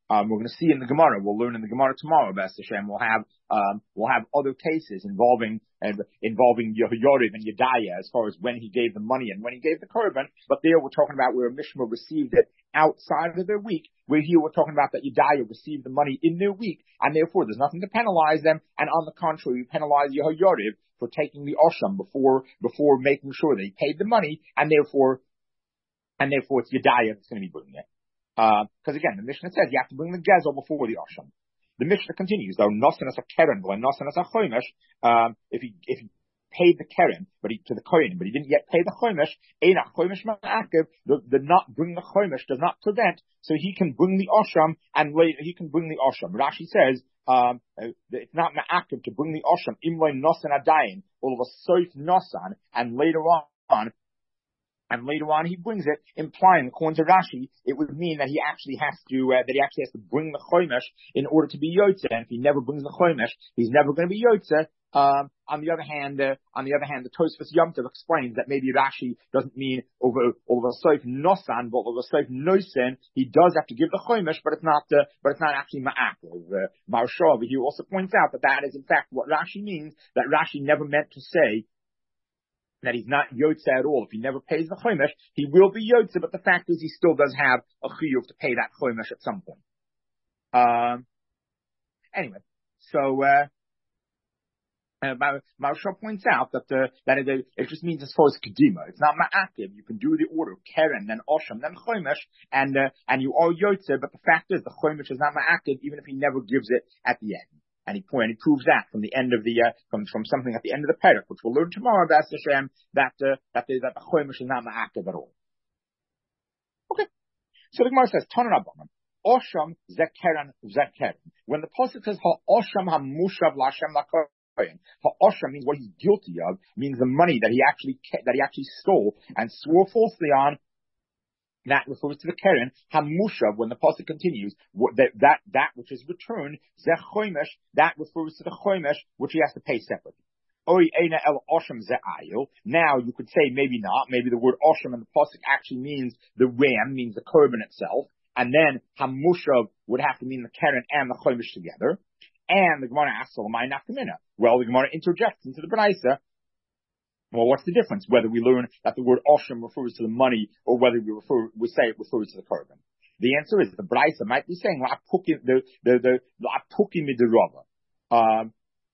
Um, we're going to see in the Gemara. We'll learn in the Gemara tomorrow. B'ez Hashem. We'll have um, we'll have other cases involving and uh, involving Yehoyariv and Yedaya as far as when he gave the money and when he gave the korban. But there we're talking about where a mishmar received it outside of their week. Where here we're talking about that Yedaya received the money in their week, and therefore there's nothing to penalize them. And on the contrary, we penalize Yehoyariv for taking the osham before before making sure that he paid the money, and therefore and therefore it's Yedaya that's going to be bringing it. Because uh, again, the Mishnah says you have to bring the gezel before the osham. The Mishnah continues, though, nosan as a keren, but nosan as a chomesh. Um, if he if he paid the keren, but he to the kohen, but he didn't yet pay the chomesh, ein a chomesh ma'akev. The the not bring the chomesh does not prevent, so he can bring the osham and later he can bring the osham. Rashi says um, it's not ma'akev to bring the osham imloy nosan adayin, all of a soif nosan, and later on. And later on, he brings it, implying, according to Rashi, it would mean that he actually has to, uh, that he actually has to bring the chomesh in order to be yotze. And if he never brings the chomesh, he's never going to be yotze. Um, on the other hand, uh, on the other hand, the Tosfos Yom Tov explains that maybe Rashi doesn't mean over, over soif nosan, but over soif nosen. He does have to give the chomesh, but it's not, uh, but it's not actually ma'akov. Uh, Maharsha over here also points out that that is in fact what Rashi means, that Rashi never meant to say that he's not yotze at all. If he never pays the chomesh, he will be yotze, but the fact is he still does have a chiyuv to pay that chomesh at some point. Um, anyway, so, uh, uh Maharsha points out that, uh, that it, it just means as far as kedima. It's not ma'akiv. You can do the order of keren, then osham, then chomesh, and, uh, and you are yotze, but the fact is the chomesh is not ma'akiv even if he never gives it at the end. And he point, he proves that from the end of the, uh, from, from something at the end of the perek, which we'll learn tomorrow about Hashem, that, uh, that the, that the chomesh is not ma'akev at all. Okay. So the Gemara says, Tanan Rabbanan, Osham zekeren zekeren. When the pasuk says, Ha'osham ha'mushav la'Hashem la'kohen, Ha'osham means what he's guilty of, means the money that he actually, that he actually stole and swore falsely on. That refers to the keren, hamushav, when the pasuk continues, that, that, that which is returned, zeh chomesh, that refers to the chomesh, which he has to pay separately. Oy eina el osham ze'ayil. Now, you could say maybe not, maybe the word osham in the pasuk actually means the ram, means the korban itself, and then hamushav would have to mean the keren and the chomesh together. And the Gemara asks, well, the Gemara interjects into the Braisa. Well, what's the difference? Whether we learn that the word osham refers to the money, or whether we refer, we say it refers to the korban. The answer is the Braisa might be saying la'pukim the the the la'pukim midirava. Um,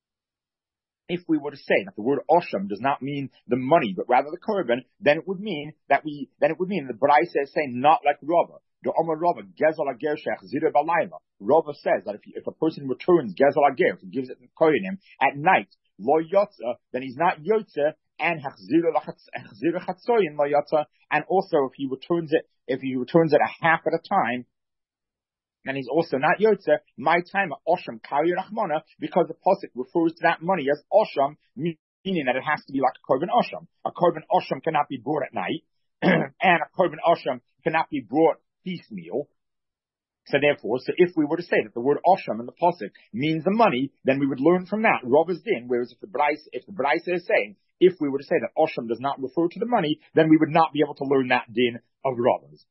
if we were to say that the word osham does not mean the money, but rather the korban, then it would mean that we then it would mean the Braisa is saying not like Rava. The Omer Rava gezel ager shechzira balayla. Rava says that if he, if a person returns gezel ager, if he gives it to kohenim at night, lo yotza, then he's not yotza. And and also if he returns it, if he returns it a half at a time, then he's also not yotze. My time osham kari rachmana, because the pasuk refers to that money as osham, meaning that it has to be like a korban osham. A korban osham cannot be brought at night, and a korban osham cannot be brought piecemeal. So therefore, so if we were to say that the word osham in the pasuk means the money, then we would learn from that Rava's din. Whereas if the Braisa, if the Braisa is saying, if we were to say that osham does not refer to the money, then we would not be able to learn that din of Rava's.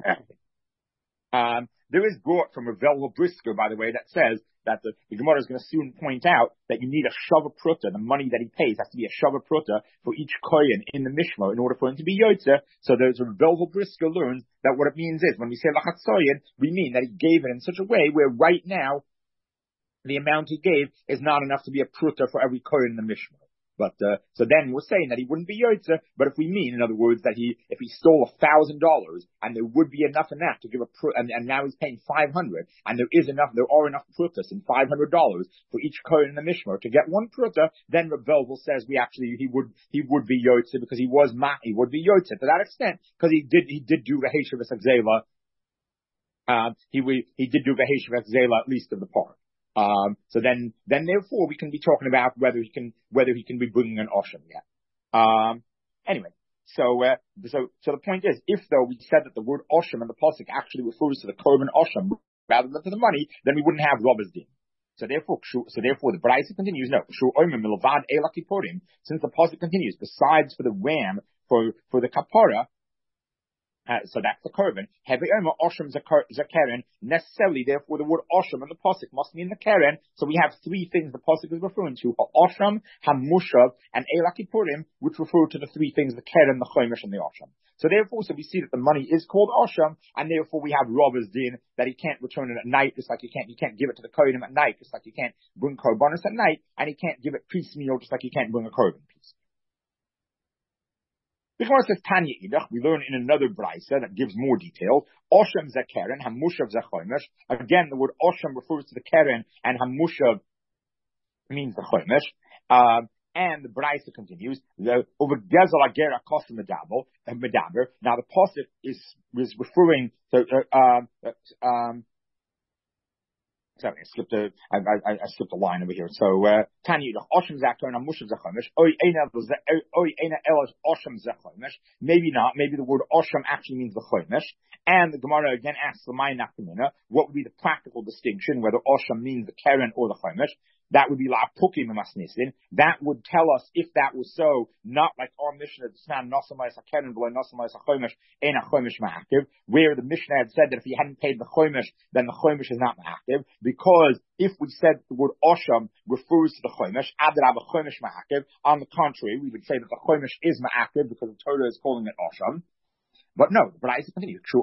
um, there is brought from Ravel Brisker, by the way, that says that the, the Gemara is going to soon point out that you need a shava pruta. The money that he pays has to be a shava pruta for each kohen in the mishmar in order for him to be yotze. So there's a Ravel Brisker learns that what it means is when we say lachatzoyin, we mean that he gave it in such a way where right now the amount he gave is not enough to be a pruta for every kohen in the mishmar. But, uh, so then we're saying that he wouldn't be yotze, but if we mean, in other words, that he, if he stole a thousand dollars, and there would be enough in that to give a pr- and, and now he's paying five hundred, and there is enough, there are enough prutas in five hundred dollars for each kohen in the mishmar to get one pruta, then Reb Velvel says we actually, he would, he would be yotze because he was ma, he would be yotze to that extent, because he did, he did do v'heshav exzela, um, he, he did do v'heshav exzela at least of the part. Um, so then, then therefore we can be talking about whether he can, whether he can be bringing an osham yet. Um, anyway, so, uh, so, so the point is, if though we said that the word osham in the pasuk actually refers to the korban osham rather than to the money, then we wouldn't have Rava's din. So therefore, so therefore the Braisa continues, no, since the pasuk continues, besides for the ram, for, for the kapara, Uh, so that's the korban. Hebe'oma Osham Zakeren. Necessarily, therefore, the word Osham in the Pasuk must mean the Keren. So we have three things the Pasuk is referring to: Osham, Hamushav, and Elakipurim, which refer to the three things: the Keren, the Chomish, and the Osham. So therefore, so we see that the money is called Osham, and therefore we have robbers din that he can't return it at night, just like you can't, you can't give it to the Kohanim at night, just like you can't bring korbanos at night, and he can't give it piecemeal, just like you can't bring a korban piece. The Gemara says Tanya Idach. We learn in another brisa that gives more details. Osham Zakeren, Hamushav Zachomish. Again, the word Osham refers to the Keren, and Hamushav means the Chomish. Um, and the brisa continues. The over Gezel Agera Kosim Medaber. Now the pasuk is is referring to uh, um, um, Sorry, I slipped a, I, I, I slipped a line over here. So, uh, Tanya, Osham Zakon, Mushav Zachomish, Oy Eina Elas Osham Zachomish. Maybe not, maybe the word Osham actually means the Chomish. And the Gemara again asks the Mayin Nafkamina, what would be the practical distinction, whether Osham means the Keren or the Chomish? That would be La Pukim Masnisin. That would tell us if that was so, not like our Mishnah, it's not Nosamais HaKeren, but Nosamais HaChomish, Ein HaChomish Ma'aktiv, where the Mishnah had said that if he hadn't paid the Chomish, then the Chomish is not Ma'aktiv, because if we said the word Osham refers to the Chomish, Adrab Chomish Ma'aktiv, on the contrary, we would say that the Chomish is Ma'aktiv because the Torah is calling it Osham. But no, but I continue. True,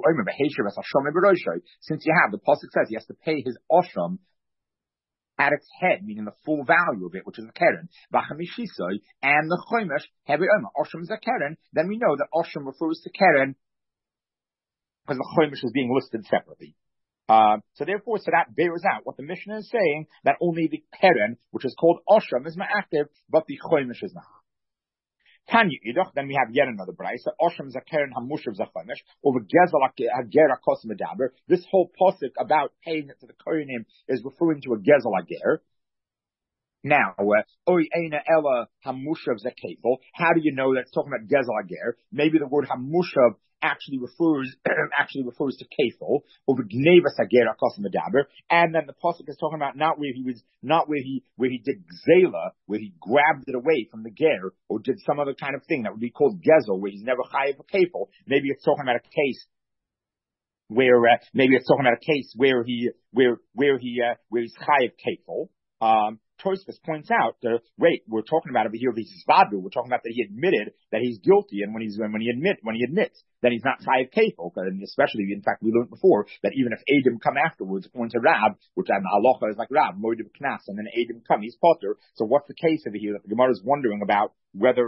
since you have, the Pasuk says he has to pay his Osham at its head, meaning the full value of it, which is the Keren, Bachamishisoi, and the Chomish, Hebe'oma, Osham Zakeren, then we know that Osham refers to Keren because the Chomish is being listed separately. Uh, so therefore, so that bears out what the Mishnah is saying, that only the Keren, which is called Osham, is Ma'aktiv, but the Chomish is not. Tanya Idach, then we have yet another brisa. Osham Zakeren Hamushav Zachomish over Gezel Agera Kos Medaber. This whole pasuk about paying it to the Kohanim is referring to a Gezel Ager. Now, Oy Eina Ella Hamushav Zakefel. How do you know that it's talking about Gezel Ager? Maybe the word Hamushav actually refers actually refers to Kefel over Gneva Sagera Kos Medaber, and then the pasuk is talking about not where he was, not where he where he did Gzela, where he grabbed it away from the ger, or did some other kind of thing that would be called Gezel, where he's never chayiv for Kefel. Maybe it's talking about a case where uh, maybe it's talking about a case where he where where he uh, where he's chayiv Kefel. Um, Tosfos points out, uh, wait, we're talking about over here, this is Vadu, we're talking about that he admitted that he's guilty, and when he's, when he admit, when he admits, then he's not chayiv kefil, and especially, in fact, we learned before, that even if Adam come afterwards, according to Rab, which um, halacha is like Rab, moediv knas, and then Adam come, he's potter. So what's the case over here that the Gemara is wondering about whether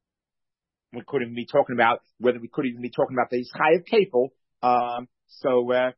we could even be talking about, whether we could even be talking about that he's chayiv kefil, um, so, uh,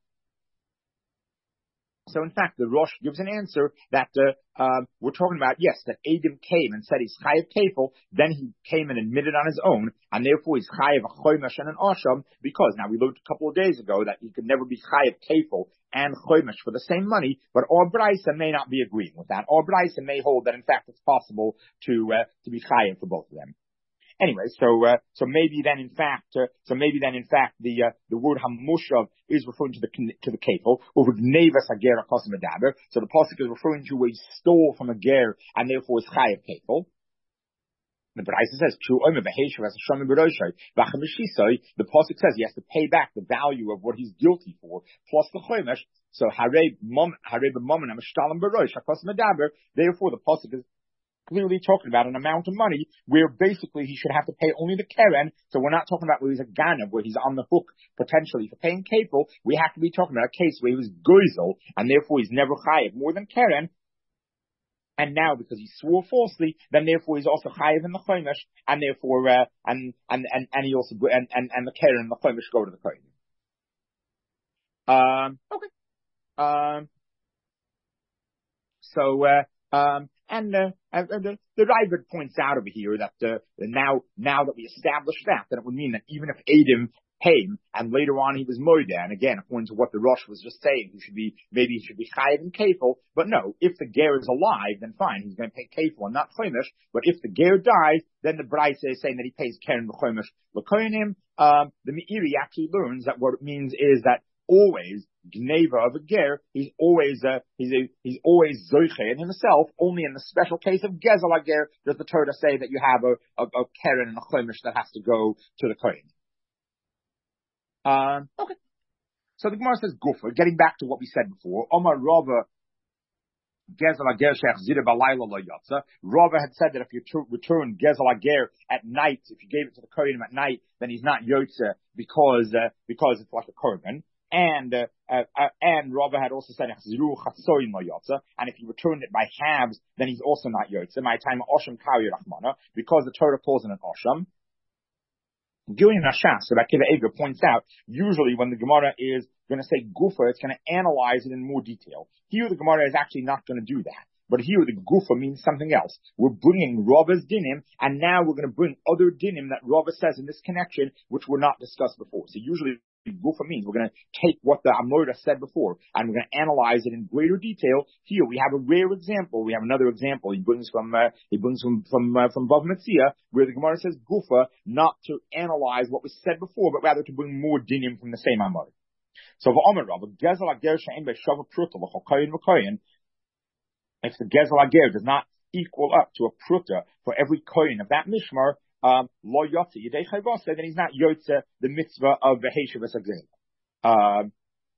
So in fact, the Rosh gives an answer that uh, um, we're talking about, yes, that Adam came and said he's chayiv kefil, then he came and admitted on his own, and therefore he's chayiv a chomish and an osham, because now we learned a couple of days ago that he could never be chayiv kefil and chomish for the same money, but our brisa may not be agreeing with that. Our brisa may hold that in fact it's possible to uh, to be chayiv for both of them. Anyway, so uh, so maybe then in fact, uh, so maybe then in fact the uh, the word hamushav is referring to the to the kefil over gnevas agera kos medaber. So the pasuk is referring to where he stole from a ger and therefore is chayav kefil. The Brisa says, "True omer beheshav as a shomer b'roshai v'chamishisoi." The pasuk says he has to pay back the value of what he's guilty for plus the chomesh. So harei mom harei b'momen amishtalim b'rosh hakos medaber. Therefore, the pasuk is clearly talking about an amount of money where basically he should have to pay only the keren. So we're not talking about where he's a ganav, where he's on the hook potentially for paying kefil. We have to be talking about a case where he was goizel and therefore he's never chayiv more than keren. And now because he swore falsely, then therefore he's also chayiv in the chomesh, and therefore uh, and and and and he also and and, and the keren and the chomesh go to the kohen. Um. Okay. Um. So. Uh, Um, and uh, uh, the, the Ravid points out over here that uh, now, now that we established that, that it would mean that even if Adam came and later on he was moida, and again, according to what the Rosh was just saying, he should be, maybe he should be chayiv and kefil, but no, if the ger is alive, then fine, he's going to pay kefil and not chomesh, but if the ger dies, then the Brisa is saying that he pays keren v'chomesh l'kohenim. Um, the Meiri actually learns that what it means is that always gneva of a ger, he's always uh, he's a, he's always zoiche in himself. Only in the special case of gezel ger does the Torah say that you have a a, a keren and a chomesh that has to go to the kohen. Um, okay. So the Gemara says Gufa, getting back to what we said before, Omar Rava Gezel Ager Shech Zira Balayla Lo Yotza. Rava had said that if you t- return Gezel Ager at night, if you gave it to the Kohen at night, then he's not Yotza because, uh, because it's like a Korban. And, uh, uh, uh, and Rava had also said, Ziru Chasoin Lo Yotza. And if you returned it by halves, then he's also not Yotza. My time Osham Kari Rachmana, because the Torah calls it an Osham. Gillian Hashas, so that Akiva Eger points out, usually when the Gemara is going to say Gufa, it's going to analyze it in more detail. Here the Gemara is actually not going to do that. But here the Gufa means something else. We're bringing Rava's dinim, and now we're going to bring other dinim that Rava says in this connection, which were not discussed before. So usually Gufa means we're going to take what the Amorah said before, and we're going to analyze it in greater detail. Here we have a rare example. We have another example. He brings from uh, he brings from from uh, from Bav Metzia, where the Gemara says Gufa, not to analyze what was said before, but rather to bring more dinim from the same Amorah. So V'Omer Rava, Gezel Ager she'en be'shava pruta l'chol kohen v'kohen. If the Gezel Ager does not equal up to a pruta for every kohen of that mishmar, um, lo yotze yedei chayvasa, then he's not yotze the mitzvah of the Heshavas Agzela. Um,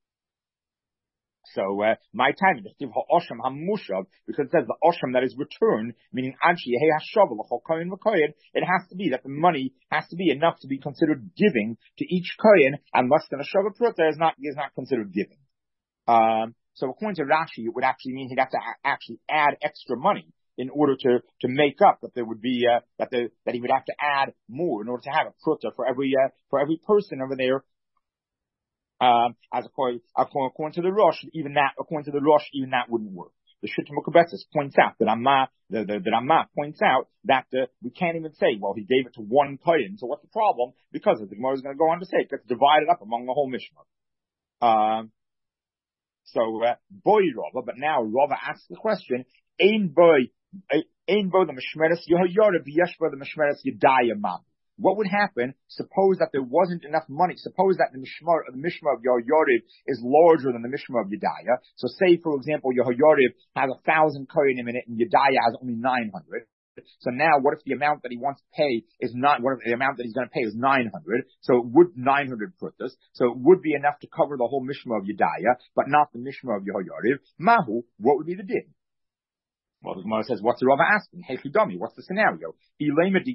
so, uh, my time, the Osham HaMushav, because it says the Osham that is returned, meaning Anshi Yehei HaShav l'chol kohen v'kohen, it has to be that the money has to be enough to be considered giving to each kohen, and less than a shav pruta is not, is not considered giving. Um, so according to Rashi, it would actually mean he'd have to a- actually add extra money in order to, to make up that there would be, uh, that the, that he would have to add more in order to have a pruta for every, uh, for every person over there. Um, as according, according to the Rosh, even that, according to the Rosh, even that wouldn't work. The Shita Mukabetzis points out that Amma, the, the, the Amma points out that, uh, we can't even say, well, he gave it to one kohen, so what's the problem? Because the Gemara is going to go on to say it gets divided up among the whole Mishmar. Um, So, uh, boy Rava, but now Rava asks the question, Ein boy, Ein boy the Mishmeres Yehoyarib, Yesh boy the Mishmeres Yedaya Mam. What would happen, suppose that there wasn't enough money, suppose that the Mishmar, the Mishmar of Yehoyarib is larger than the Mishmar of Yedaya. So say, for example, Yehoyarib has a thousand kohenim in it and Yedaya has only nine hundred. So now, what if the amount that he wants to pay is not, what if the amount that he's going to pay is nine hundred? So it would nine hundred prutas. So it would be enough to cover the whole mishmar of Yedaya, but not the mishmar of Yehoyariv. Mahu, what would be the din? Well, the Gemara says, what's the Rava asking? Hechidami, what's the scenario? If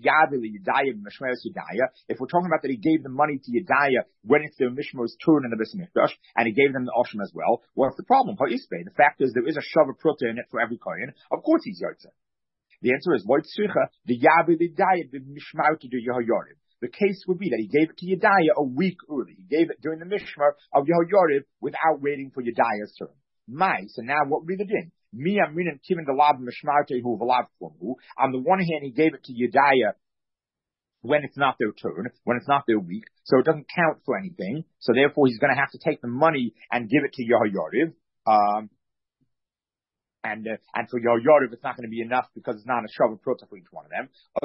we're talking about that he gave the money to Yedaya when it's their mishmar's turn in the Beis Mikdash, and he gave them the Osham as well, what's the problem? The fact is, there is a shava pruta in it for every kohen. Of course he's Yotze. The answer is, the The case would be that he gave it to Yedaya a week early. He gave it during the Mishmar of Yehoyariv without waiting for Yedaya's turn. My, so now what would be the din? On the one hand, he gave it to Yedaya when it's not their turn, when it's not their week, so it doesn't count for anything. So therefore, he's going to have to take the money and give it to Yehoyariv. Um, And, uh, and for Yehoyariv, it's not going to be enough because it's not a shavu prota for each one of them.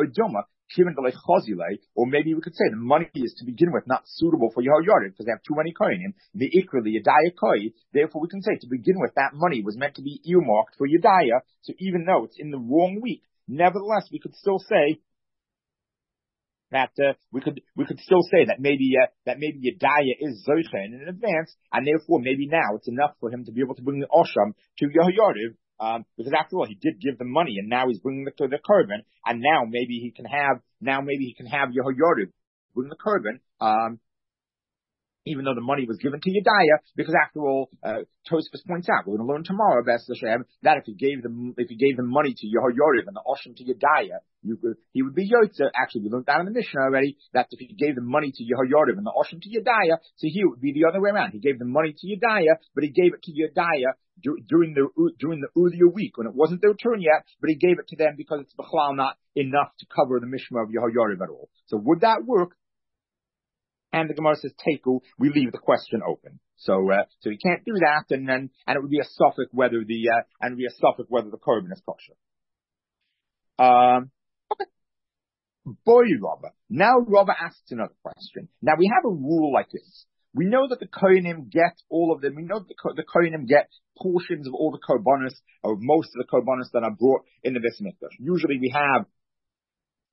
Or maybe we could say the money is to begin with not suitable for Yehoyariv because they have too many kohenim. The equally Yedaya koi. Therefore, we can say to begin with that money was meant to be earmarked for Yedaya. So even though it's in the wrong week, nevertheless, we could still say that uh, we could we could still say that maybe uh, that maybe Yedaya is zochen in advance, and therefore maybe now it's enough for him to be able to bring the Osham to Yehoyariv. Um, because after all, he did give the money, and now he's bringing it to the Korban, and now maybe he can have, now maybe he can have Yehoyariv bring the Korban, um, even though the money was given to Yedaya, because after all, uh, Tosfos points out, we're going to learn tomorrow, B'ez Hashem, that if he gave them, if he gave the money to Yehoyariv and the Osham to Yedaya, you could, he would be Yotze. Actually, we learned that in the Mishnah already, that if he gave the money to Yehoyariv and the Osham to Yedaya, so here it would be the other way around. He gave the money to Yedaya, but he gave it to Yedaya during the, during the earlier week when it wasn't their turn yet, but he gave it to them because it's b'chlal not enough to cover the Mishmar of Yehoyariv at all. So would that work? And the Gemara says, Teku, we leave the question open. So, uh, so he can't do that, and then, and it would be a suffix whether the, uh, and it would be a suffix whether the Korban is kosher. Um, okay. Boy, Rava. Now Rava asks another question. Now we have a rule like this. We know that the Kohanim get all of them. We know that the, the Kohanim get portions of all the Korbanos, or most of the Korbanos that are brought in the Beis Mikdash. Usually we have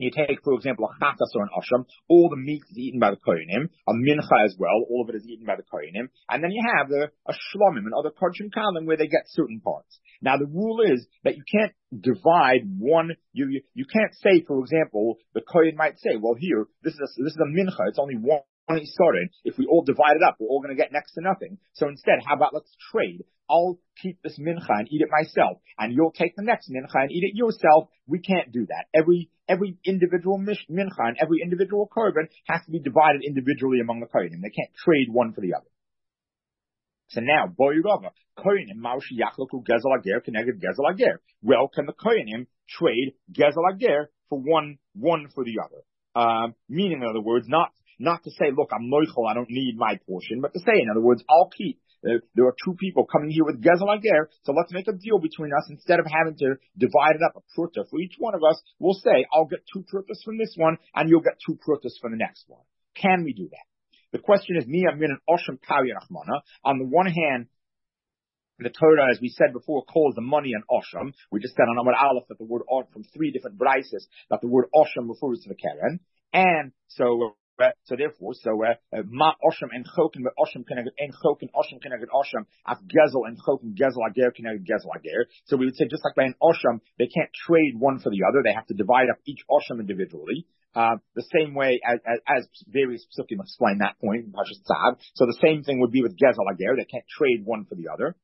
You take, for example, a chatas or an asham, all the meat is eaten by the kohenim, a mincha as well, all of it is eaten by the kohenim, and then you have the a shlomim and other kodshim kalim where they get certain parts. Now the rule is that you can't divide one, you, you, you can't say, for example, the kohen might say, well here, this is a, this is a mincha, it's only one. If we all divide it up, we're all going to get next to nothing. So instead, how about let's trade? I'll keep this mincha and eat it myself, and you'll take the next mincha and eat it yourself. We can't do that. Every every individual mincha and every individual korban has to be divided individually among the kohenim. They can't trade one for the other. So now, boy rava, kohenim maushi yachloku gezel ager keneged gezel ager. Well, can the kohenim trade gezel ager for one one for the other? Um, meaning, in other words, not. Not to say, look, I'm loichel, I don't need my portion, but to say, in other words, I'll keep. Uh, there are two people coming here with gezel ager, so let's make a deal between us. Instead of having to divide it up, a pruta for each one of us, we'll say, I'll get two prutas from this one, and you'll get two prutas from the next one. Can we do that? The question is, mi amin an osham kari rachmana. On the one hand, the Torah, as we said before, calls the money an osham. We just said on Amar Aleph that the word osham, from three different brises, that the word osham refers to the keren. And so, Uh, so therefore, so ma osham and chokin but osham keneged and chokin osham keneged osham af gezel and chokin gezel ager keneged gezel ager. So we would say just like by an osham, they can't trade one for the other; they have to divide up each osham individually. Uh, the same way as, as, as various psukim explain that point in Parshas Tzav. So the same thing would be with gezel ager; they can't trade one for the other.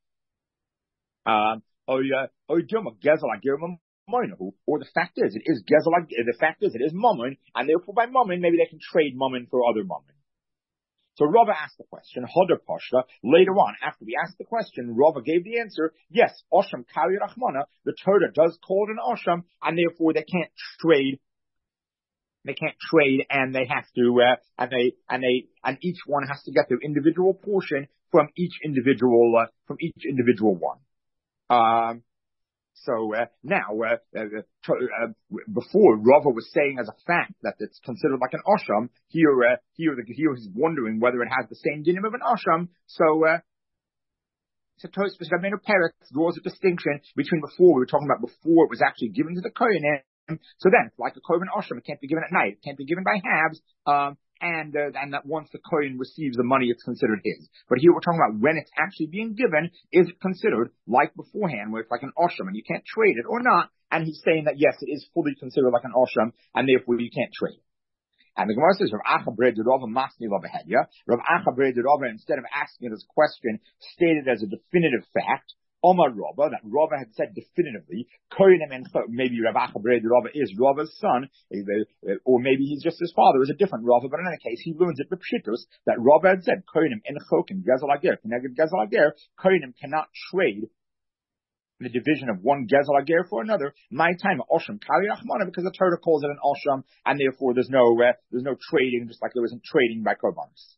Um, or gezel ager. Or the fact is, it is gezel. The fact is, it is mammon, and therefore by mammon, maybe they can trade mammon for other mammon. So Rava asked the question. Hodar Pashta. Later on, after we asked the question, Rava gave the answer. Yes, osham kari rachmana. The Torah does call it an osham, and therefore they can't trade. They can't trade, and they have to, uh, and they, and they, and each one has to get their individual portion from each individual, uh, from each individual one. Um. So uh, now, uh, uh, uh, before Rava was saying as a fact that it's considered like an osham. Here, uh, here, the, here he's wondering whether it has the same dinim of an osham. So, uh, so Tosfos Rabbeinu Peretz draws a distinction between before we were talking about before it was actually given to the kohenim. So then, like a korban osham, it can't be given at night. It can't be given by halves. Um, And, uh, and that once the kohen receives the money, it's considered his. But here we're talking about when it's actually being given, is it considered like beforehand, where it's like an osham and you can't trade it or not? And he's saying that yes, it is fully considered like an osham, and therefore you can't trade it. And the Gemara says, Rav Acha Bre de Rava Masni Lo Behedya. Rav Acha Bre de Rava, instead of asking it as a question, stated as a definitive fact. Omar Rava, that Rava had said definitively, Kohenim and maybe Rav Acha Bre de Rava is Rava's son, or maybe he's just his father, is a different Rava, but in any case, he learns it B'Pshitus, that Rava had said, Kohenim en chokin gezel ager, keneged gezel ager, Kohenim cannot trade the division of one gezel ager for another. My time, osham kari rachmana, because the Torah calls it an osham, and therefore there's no, uh, there's no trading, just like there isn't trading by korbanos.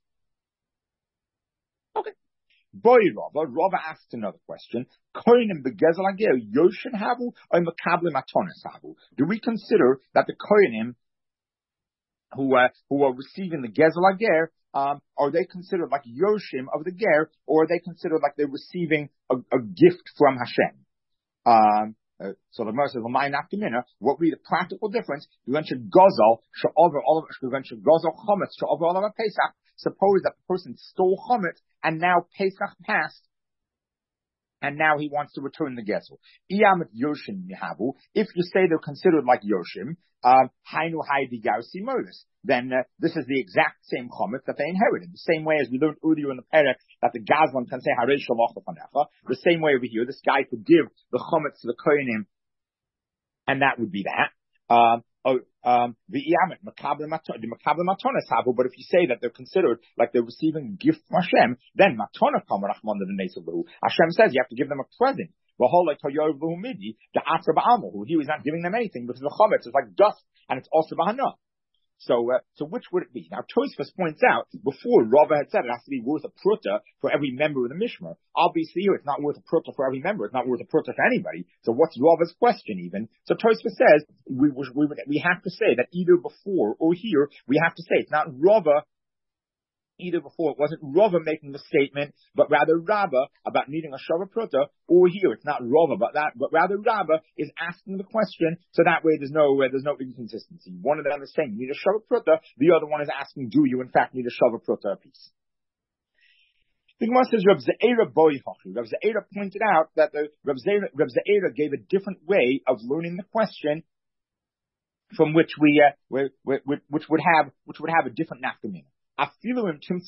Okay. Boy Rava, Rava asked another question. Kohenim begezel ager yoshin havu or makablim atonis havu? Do we consider that the kohenim who uh, who are receiving the gezel ager, um, are they considered like yoshim of the ger, or are they considered like they're receiving a, a gift from Hashem? Um, uh, so the Gemara says, what would be the practical difference? You mentioned gazal, she'over all of it, you mentioned gazal chometz, she'over all of it Pesach. Suppose that the person stole chometz, and now Pesach passed, and now he wants to return the gezel. Iyamet yoshim yahavu. If you say they're considered like yoshim, hainu haydi gausi modus, then uh, this is the exact same chometz that they inherited. The same way as we learned earlier in the perek that the gazlan can say harei shalach lefanecha. The same way over here, this guy could give the chometz to the kohenim, and that would be that. Um, Oh, um, the iyamet makabel matonas havu. But if you say that they're considered like they're receiving a gift from Hashem, then matona kama rachman the nesavu. Hashem says you have to give them a present. Well, like toyor v'humidi the atra ba'amu. He was not giving them anything because the chometz is like dust and it's also b'hana. So, uh, so which would it be? Now, Tosfos points out, before Rava had said it has to be worth a pruta for every member of the Mishmar. Obviously here, it's not worth a pruta for every member. It's not worth a pruta for anybody. So what's Rava's question even? So Tosfos says, we, we, we have to say that either before or here, we have to say it's not Rava, Either before it wasn't Rava making the statement, but rather Rabba about needing a Shava Pruta, or here it's not Rava, but that, but rather Rabba is asking the question, so that way there's no, uh, there's no inconsistency. One of them is saying you need a Shava Pruta, the other one is asking, do you in fact need a Shava Pruta piece? The Gemara says Rav Ze'era boy hachi. Rav Ze'era pointed out that the Rav Ze'era, Rav Ze'era gave a different way of learning the question, from which we, uh, which, which would have, which would have a different nafkamina. No,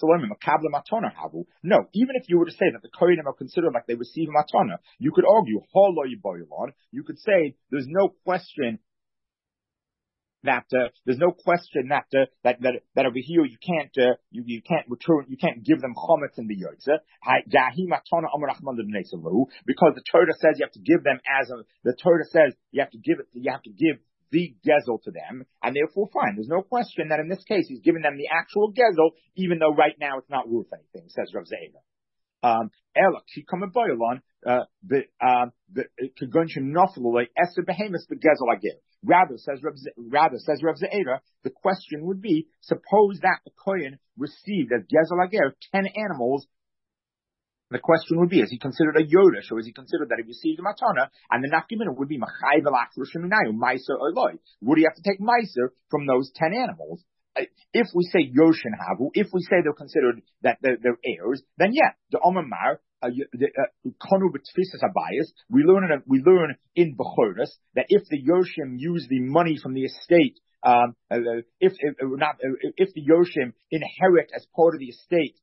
even if you were to say that the Kohanim are considered like they receive a matana, you could argue, you could say there's no question that uh, there's no question that uh, that that that over here you can't uh, you you can't return you can't give them chometz in the yotze because the Torah says you have to give them as a the Torah says you have to give it you have to give the gezel to them, and therefore fine. There's no question that in this case he's giving them the actual gezel, even though right now it's not worth anything, says Rav Ze'era. Um, Ela, she come and boil on, uh, the, um, the, Rather, says Rav, rather, says Rav Ze'era, the question would be, suppose that the Kohen received as gezel ager ten animals. The question would be, is he considered a Yodesh, or is he considered that he received a Matana? And the Nafkamina would be, Machai Velachru Sheminayu, Meiser Eloi. Would he have to take Meiser from those ten animals? If we say Yoshin Havu, if we say they're considered that they're, they're heirs, then yeah, the Omar Konu B'Tfisas Abayis, we learn in we learn in Bechoros that if the Yoshim use the money from the estate, um, if, if not if the Yoshim inherit as part of the estate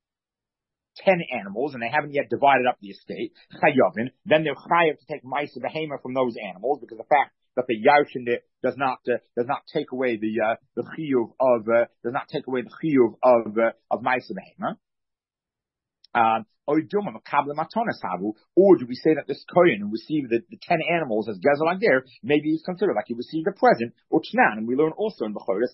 ten animals, and they haven't yet divided up the estate, chayavin, then they're chayav to take ma'aser behema from those animals, because the fact that the yarshin does not uh, does not take away the uh, the chiyuv of uh, does not take away the chiyuv of uh, of ma'aser behema. Um, or do we say that this Kohen who received the, the ten animals as gezel ager, maybe he's considered like he received a present, or tnan? And we learn also in Bechoros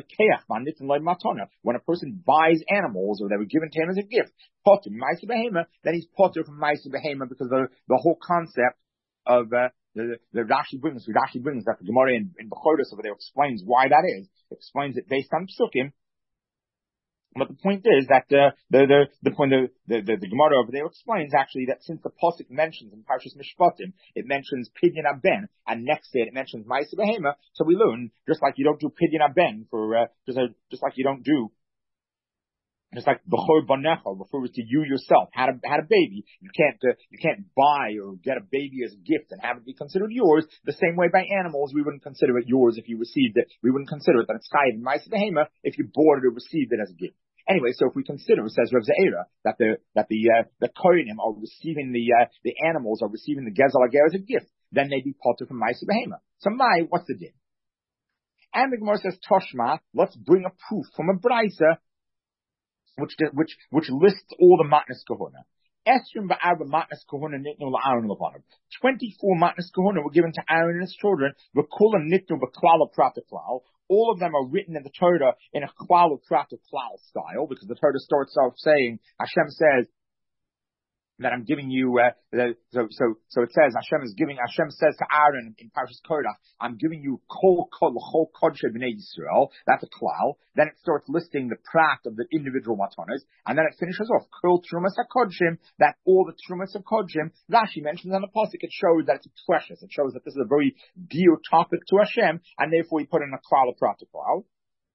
when a person buys animals or they were given to him as a gift, potter ma'aser behema, then he's potter from ma'aser behema, because the the whole concept of uh, the, the Rashi brings Rashi brings that the Gemara in, in Bechoros over there explains why that is. It explains it based on psukim. But the point is that uh, the the the point the, the the the Gemara over there explains actually that since the pasuk mentions in Parshas Mishpatim, it mentions Pidyon Aben, and next to it it mentions Ma'aser Behema. So we learn just like you don't do Pidyon Aben for uh, just uh, just like you don't do. Just like B'chor Banecha refers to you yourself, had a had a baby, you can't uh, you can't buy or get a baby as a gift and have it be considered yours. The same way by animals, we wouldn't consider it yours if you received it. We wouldn't consider it that it's chayav ma'aser behema if you bought it or received it as a gift. Anyway, so if we consider, says Rav Ze'era, that the that the uh, the Kohanim are receiving the uh, the animals are receiving the gezel ager as a gift, then they be potter from ma'aser behema. So my, what's the din? And the Gemara says Toshma, let's bring a proof from a brisa which which which lists all the matnas kahuna. Esrim ba'arba matnas kahuna nitnu la'aron levanim. Twenty-four matnas kahuna were given to Aaron and his children. V'kulam nitnu b'klal prata klal. All of them are written in the Torah in a klal prata klal style, because the Torah starts off saying, Hashem says that I'm giving you, uh, the, so, so, so it says, Hashem is giving, Hashem says to Aaron in Parshas Korach, I'm giving you kol kol chol kodshe b'nei Yisrael. That's a klal. Then it starts listing the prat of the individual matanos, and then it finishes off kol trumas hakodshim, that all the trumas of kodshim. Rashi mentions on the pasuk, it shows that it's precious. It shows that this is a very dear topic to Hashem, and therefore he put in a klal of prat klal.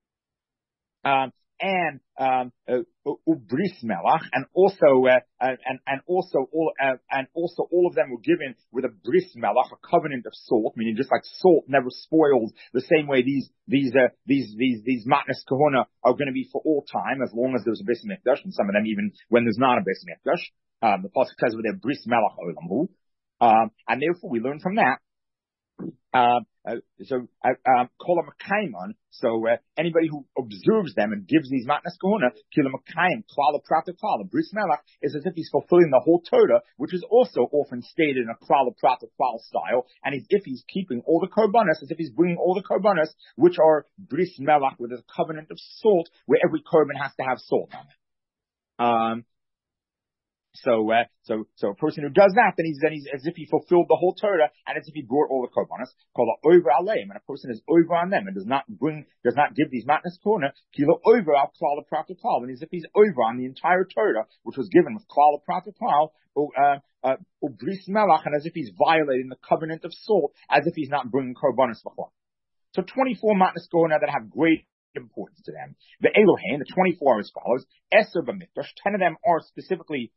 Um, and um, uh, ubris melach, and also uh, and and also all uh, and also all of them were given with a bris melach, a covenant of salt, meaning just like salt never spoils. The same way these these uh, these these these matnas kahuna are going to be for all time, as long as there's a bris mikdash, and some of them even when there's not a bris mikdash. Um, the pasuk says with their bris melach olamu, um, and therefore we learn from that. Uh, uh, so, uh, um, kol ha'makayman, so, uh, anybody who observes them and gives these matnas kahuna, kil ha'makayim, klal prata klal, bris melach, is as if he's fulfilling the whole Torah, which is also often stated in a klal prata klal style, and as if he's keeping all the korbanos, as if he's bringing all the korbanos, which are bris melach, with a covenant of salt, where every korban has to have salt on it. Um, So, uh, so, so a person who does that, then he's, then he's as if he fulfilled the whole Torah, and as if he brought all the korbanos, called over aleim, and a person is over on them, and does not bring, does not give these matnas korna, kilo over al klal practical, and as if he's over on the entire Torah, which was given with klal practical, uh, uh, bris melach, and as if he's violating the covenant of salt, as if he's not bringing korbanos b'chol. So twenty-four matnas korna that have great importance to them. The Elohim, the twenty-four are as follows: Eser b'mikdash, ten of them are specifically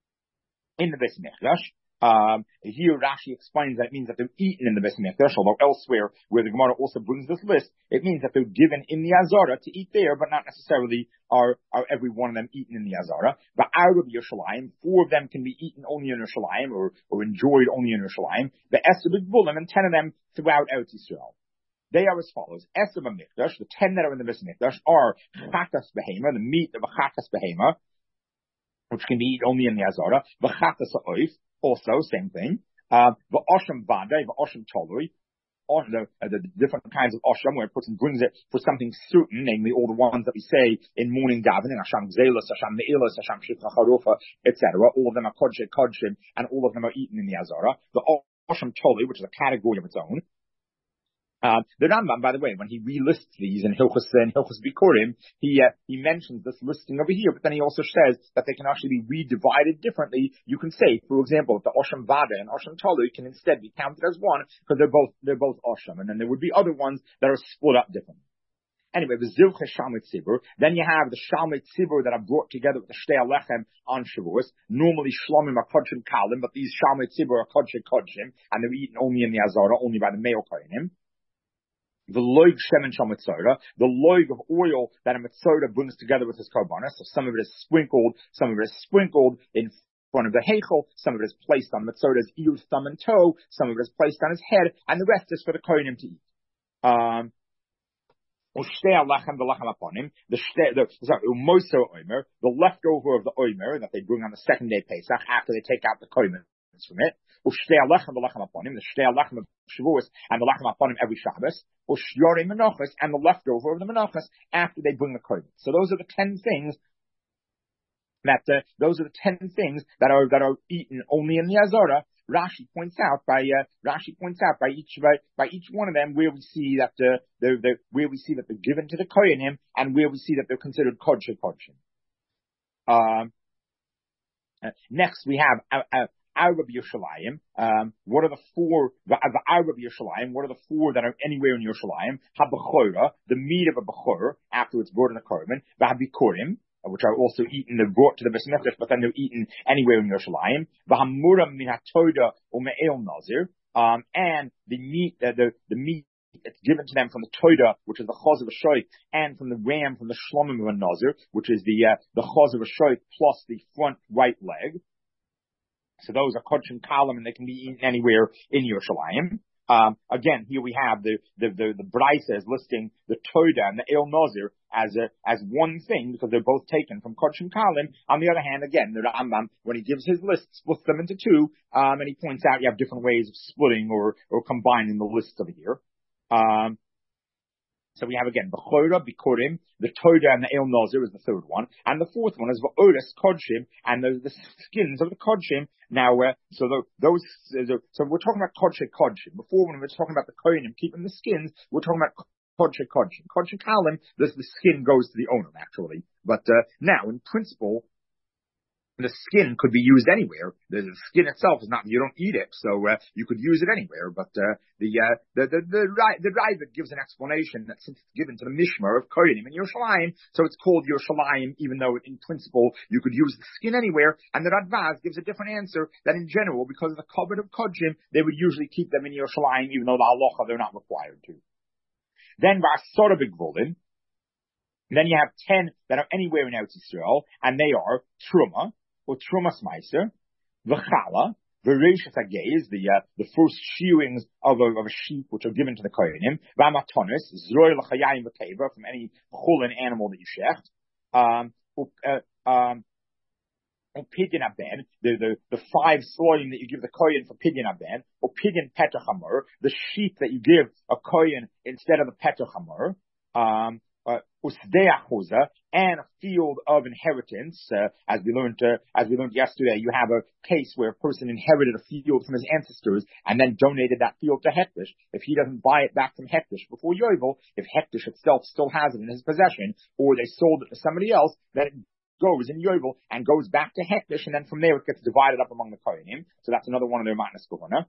in the Beis Mikdash. Um, here Rashi explains that it means that they're eaten in the Beis Mikdash, although elsewhere, where the Gemara also brings this list, it means that they're given in the Azara to eat there, but not necessarily are, are every one of them eaten in the Azara. But out of Yerushalayim, four of them can be eaten only in Yerushalayim, or, or enjoyed only in Yerushalayim. The Eser b'Gvulim, and ten of them throughout Eretz Yisrael. They are as follows: Eser b'Mikdash, the ten that are in the Beis Mikdash are Chatas behema, the meat of a Chatas behema, which can be eaten only in the Azara. V'chatas ha'oif, also same thing. Uh, v'osham vadai, v'osham tolui, the, uh, the different kinds of osham where a person brings it for something certain, namely all the ones that we say in morning davening, Asham Gzelos, Asham Me'ilos, Asham Shifcha Charufa, et cetera. All of them are Kodshe Kodshim, and all of them are eaten in the Azara. The osham tolui, which is a category of its own. Uh, the Rambam, by the way, when he relists these in Hilchos and Hilchos Bikurim, he uh, he mentions this listing over here, but then he also says that they can actually be redivided differently. You can say, for example, the Osham Vada and Osham Tolu can instead be counted as one because they're both they're both Osham, and then there would be other ones that are split up differently. Anyway, the Zilche Shalmei Tzibur. Then you have the Shalmei Tzibur that are brought together with the Shtei Alechem on Shavuos. Normally Shlomim are Kodshim Kalim, but these Shalmei Tzibur are Kodshim Kodshim, and they're eaten only in the Azara, only by the male Kohanim. The loig shemen shal mitzora, the loig of oil that a mitzora brings together with his korbanos. So some of it is sprinkled, some of it is sprinkled in front of the heichel, some of it is placed on mitzora's ear, thumb, and toe, some of it is placed on his head, and the rest is for the kohanim to eat. Um, the the sorry, the leftover of the oimer that they bring on the second day Pesach after they take out the kohanim from it. Ushtei alechem v'lechem aponim, the shtei alechem of Shavuos and the lechem aponim every Shabbos. Ushyore menachos, and the leftover of the menachos after they bring the korban. So those are the ten things that uh, those are the ten things that are that are eaten only in the Azara. Rashi points out by uh, Rashi points out by each by, by each one of them where we see that uh, they're, they're where we see that they're given to the kohanim and where we see that they're considered kodshe kodshim. Um, uh, next we have. Uh, uh, Arab Yerushalayim, um, what are the four, the, the Arab Yerushalayim, what are the four that are anywhere in Yerushalayim? HaBechora, the meat of a Bechor, after it's brought in the korban, VaHabikurim, which are also eaten, they're brought to the Beis Mikdash, but then they're eaten anywhere in Yerushalayim, VaHamuram min HaToda u'me'el Nazir, um, and the meat, uh, the, the meat it's given to them from the Toida, which is the Chaz of a Shoit, and from the ram, from the Shlomim of a Nazir, which is the, uh, the Chaz of a Shoit plus the front right leg. So those are Kodshim Kalim, and they can be eaten anywhere in Yerushalayim. Um, again, here we have the, the, the, the Braisa is listing the Toida and the El Nazir as a, as one thing, because they're both taken from Kodshim Kalim. On the other hand, again, the Rambam, when he gives his list, splits them into two, um, and he points out you have different ways of splitting or, or combining the lists over here. Um, So we have again, Bechora, Bikurim, the Toda and the El Nazir is the third one. And the fourth one is V'odes, Kodshim, and the, the skins of the Kodshim. Now, uh, so the, those, uh, so we're talking about Kodshe Kodshim. Before when we were talking about the Kohanim keeping the skins, we're talking about Kodshe Kodshim. Kodshe Kalim, the, the skin goes to the owner, actually. But, uh, now, in principle, the skin could be used anywhere. The, the skin itself is not, you don't eat it, so uh, you could use it anywhere. But uh, the, uh, the the the the Ravid gives an explanation that since it's given to the Mishmar of Kohanim in Yerushalayim, so it's called Yerushalayim, even though in principle you could use the skin anywhere. And the Radvaz gives a different answer that in general, because of the covenant of Kodshim, they would usually keep them in Yerushalayim, even though the halacha they're not required to. Then V'asora B'Gvolin. Then you have ten that are anywhere in Eretz Yisrael, and they are Truma, or Trumas Meiser, V'chala, V'reishas Hagez, the uh, the first shearings of a, of a sheep which are given to the Kohanim, V'amatonis, Zroy L'chayayim V'keva, from any chulin animal that you shecht, um, uh, um, Pidyon Aben, the, the, the five slaughtering that you give the Kohen for Pidyon Aben, or Pidyon Petach Hamor, the sheep that you give a Kohen instead of the Petach Hamor, um, Uh, and a field of inheritance, uh, as we learned, uh, as we learned yesterday, you have a case where a person inherited a field from his ancestors and then donated that field to Hektish. If he doesn't buy it back from Hektish before Yovel, if Hektish itself still has it in his possession, or they sold it to somebody else, then it goes in Yovel and goes back to Hektish, and then from there it gets divided up among the Kohanim. So that's another one of their matnas kohana.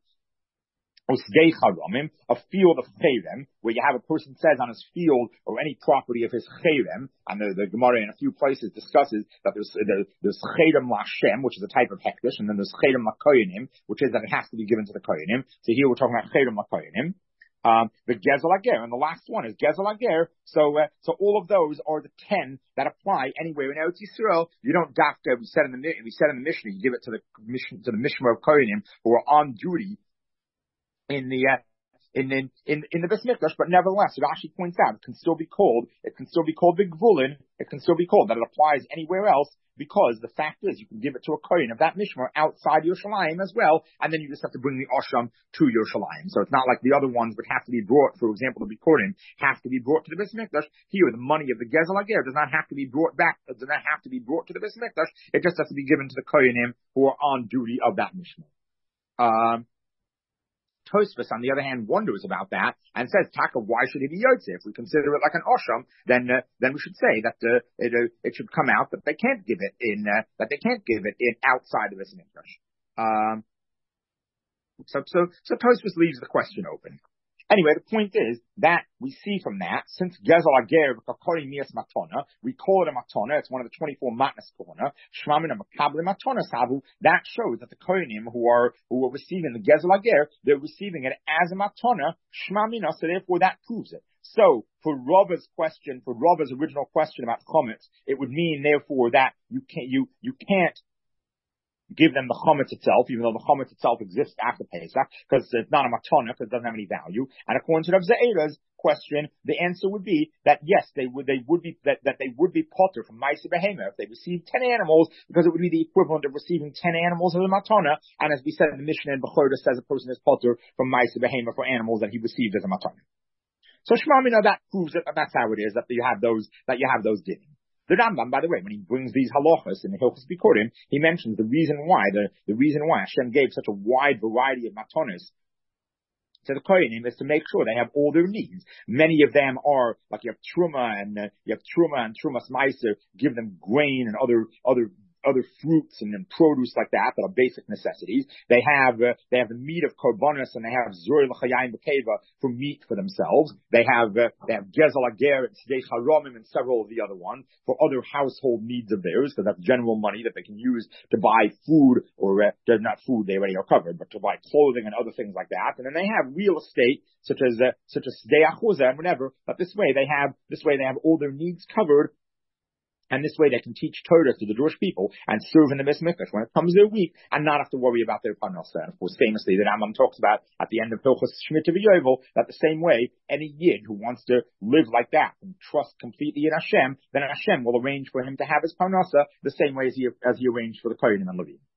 A field of Cherem, where you have a person says on his field or any property of his Cherem, and the, the Gemara in a few places discusses that there's, there's Cherem Lashem, which is a type of Hektish, and then there's Cherem Lakoyanim, which is that it has to be given to the Koyanim. So here we're talking about Cherem Lakoyanim. Um, the Gezel Ager, and the last one is Gezel Ager. So, uh, so all of those are the ten that apply anywhere in Eretz Yisrael. You don't dafka. We said in the we said in the Mishnah, you give it to the mission to the Mishmar of Koyanim who are on duty in the uh, in in in in the Beis Mikdash, but nevertheless, Rashi points out it can still be called it can still be called the Gvulin. It can still be called that it applies anywhere else, because the fact is you can give it to a kohen of that mishmar outside Yerushalayim as well, and then you just have to bring the osham to Yerushalayim. So it's not like the other ones would have to be brought, for example, the bikurim have to be brought to the Beis Mikdash. Here, the money of the Gezel Ager does not have to be brought back, does not have to be brought to the Beis Mikdash. It just has to be given to the kohenim who are on duty of that mishmar. Um, Tosfos, on the other hand, wonders about that and says, "Taka, why should he be yotze? If we consider it like an osham, then uh, then we should say that uh, it uh, it should come out that they can't give it in uh, that they can't give it in outside of the Beis Mikdash." Um, so so so Tosfos leaves the question open. Anyway, the point is that we see from that, since Gezel Ager v'kakori mias matona, we call it a matona. It's one of the twenty-four matnas kohana. Shmamina makabli matona savu. That shows that the kohanim who are who are receiving the Gezel Ager, they're receiving it as a matona. Shmamina, so therefore that proves it. So for Rava's question, for Rava's original question about chometz, it would mean therefore that you can't you you can't give them the chometz itself, even though the chometz itself exists after Pesach, because it's not a matana, because it doesn't have any value. And according to Rav Ze'era's question, the answer would be that yes, they would they would be that, that they would be potter from Ma'aseh Behema if they received ten animals, because it would be the equivalent of receiving ten animals as a matana. And as we said in the Mishnah in Bechorah, says a person is potter from Ma'aseh Behema for animals that he received as a matana. So Shmamina, that proves it. That's how it is that you have those that you have those dinim. The Rambam, by the way, when he brings these halachas in the Hilchos Bikurim, he mentions the reason why, the, the reason why Hashem gave such a wide variety of matonas to the kohanim is to make sure they have all their needs. Many of them are, like you have truma and, uh, you have truma and trumas meiser, give them grain and other, other, other fruits and, and produce like that that are basic necessities. They have uh, they have the meat of korbanos, and they have zuri l'chayim b'keva for meat for themselves. They have uh, they have gezel ager and tzedei charomim and several of the other ones for other household needs of theirs, because that's general money that they can use to buy food, or uh, they're not food, they already are covered, but to buy clothing and other things like that. And then they have real estate such as uh, such as tzedei achuza and whatever. But this way they have this way they have all their needs covered. And this way they can teach Torah to the Jewish people and serve in the Beis Mikdash when it comes their week, and not have to worry about their parnasa. And of course, famously, the Rambam talks about at the end of Hilchos Shemitah V'Yovel that the same way any Yid who wants to live like that and trust completely in Hashem, then Hashem will arrange for him to have his parnasa the same way as he as he arranged for the Kohanim and Levim.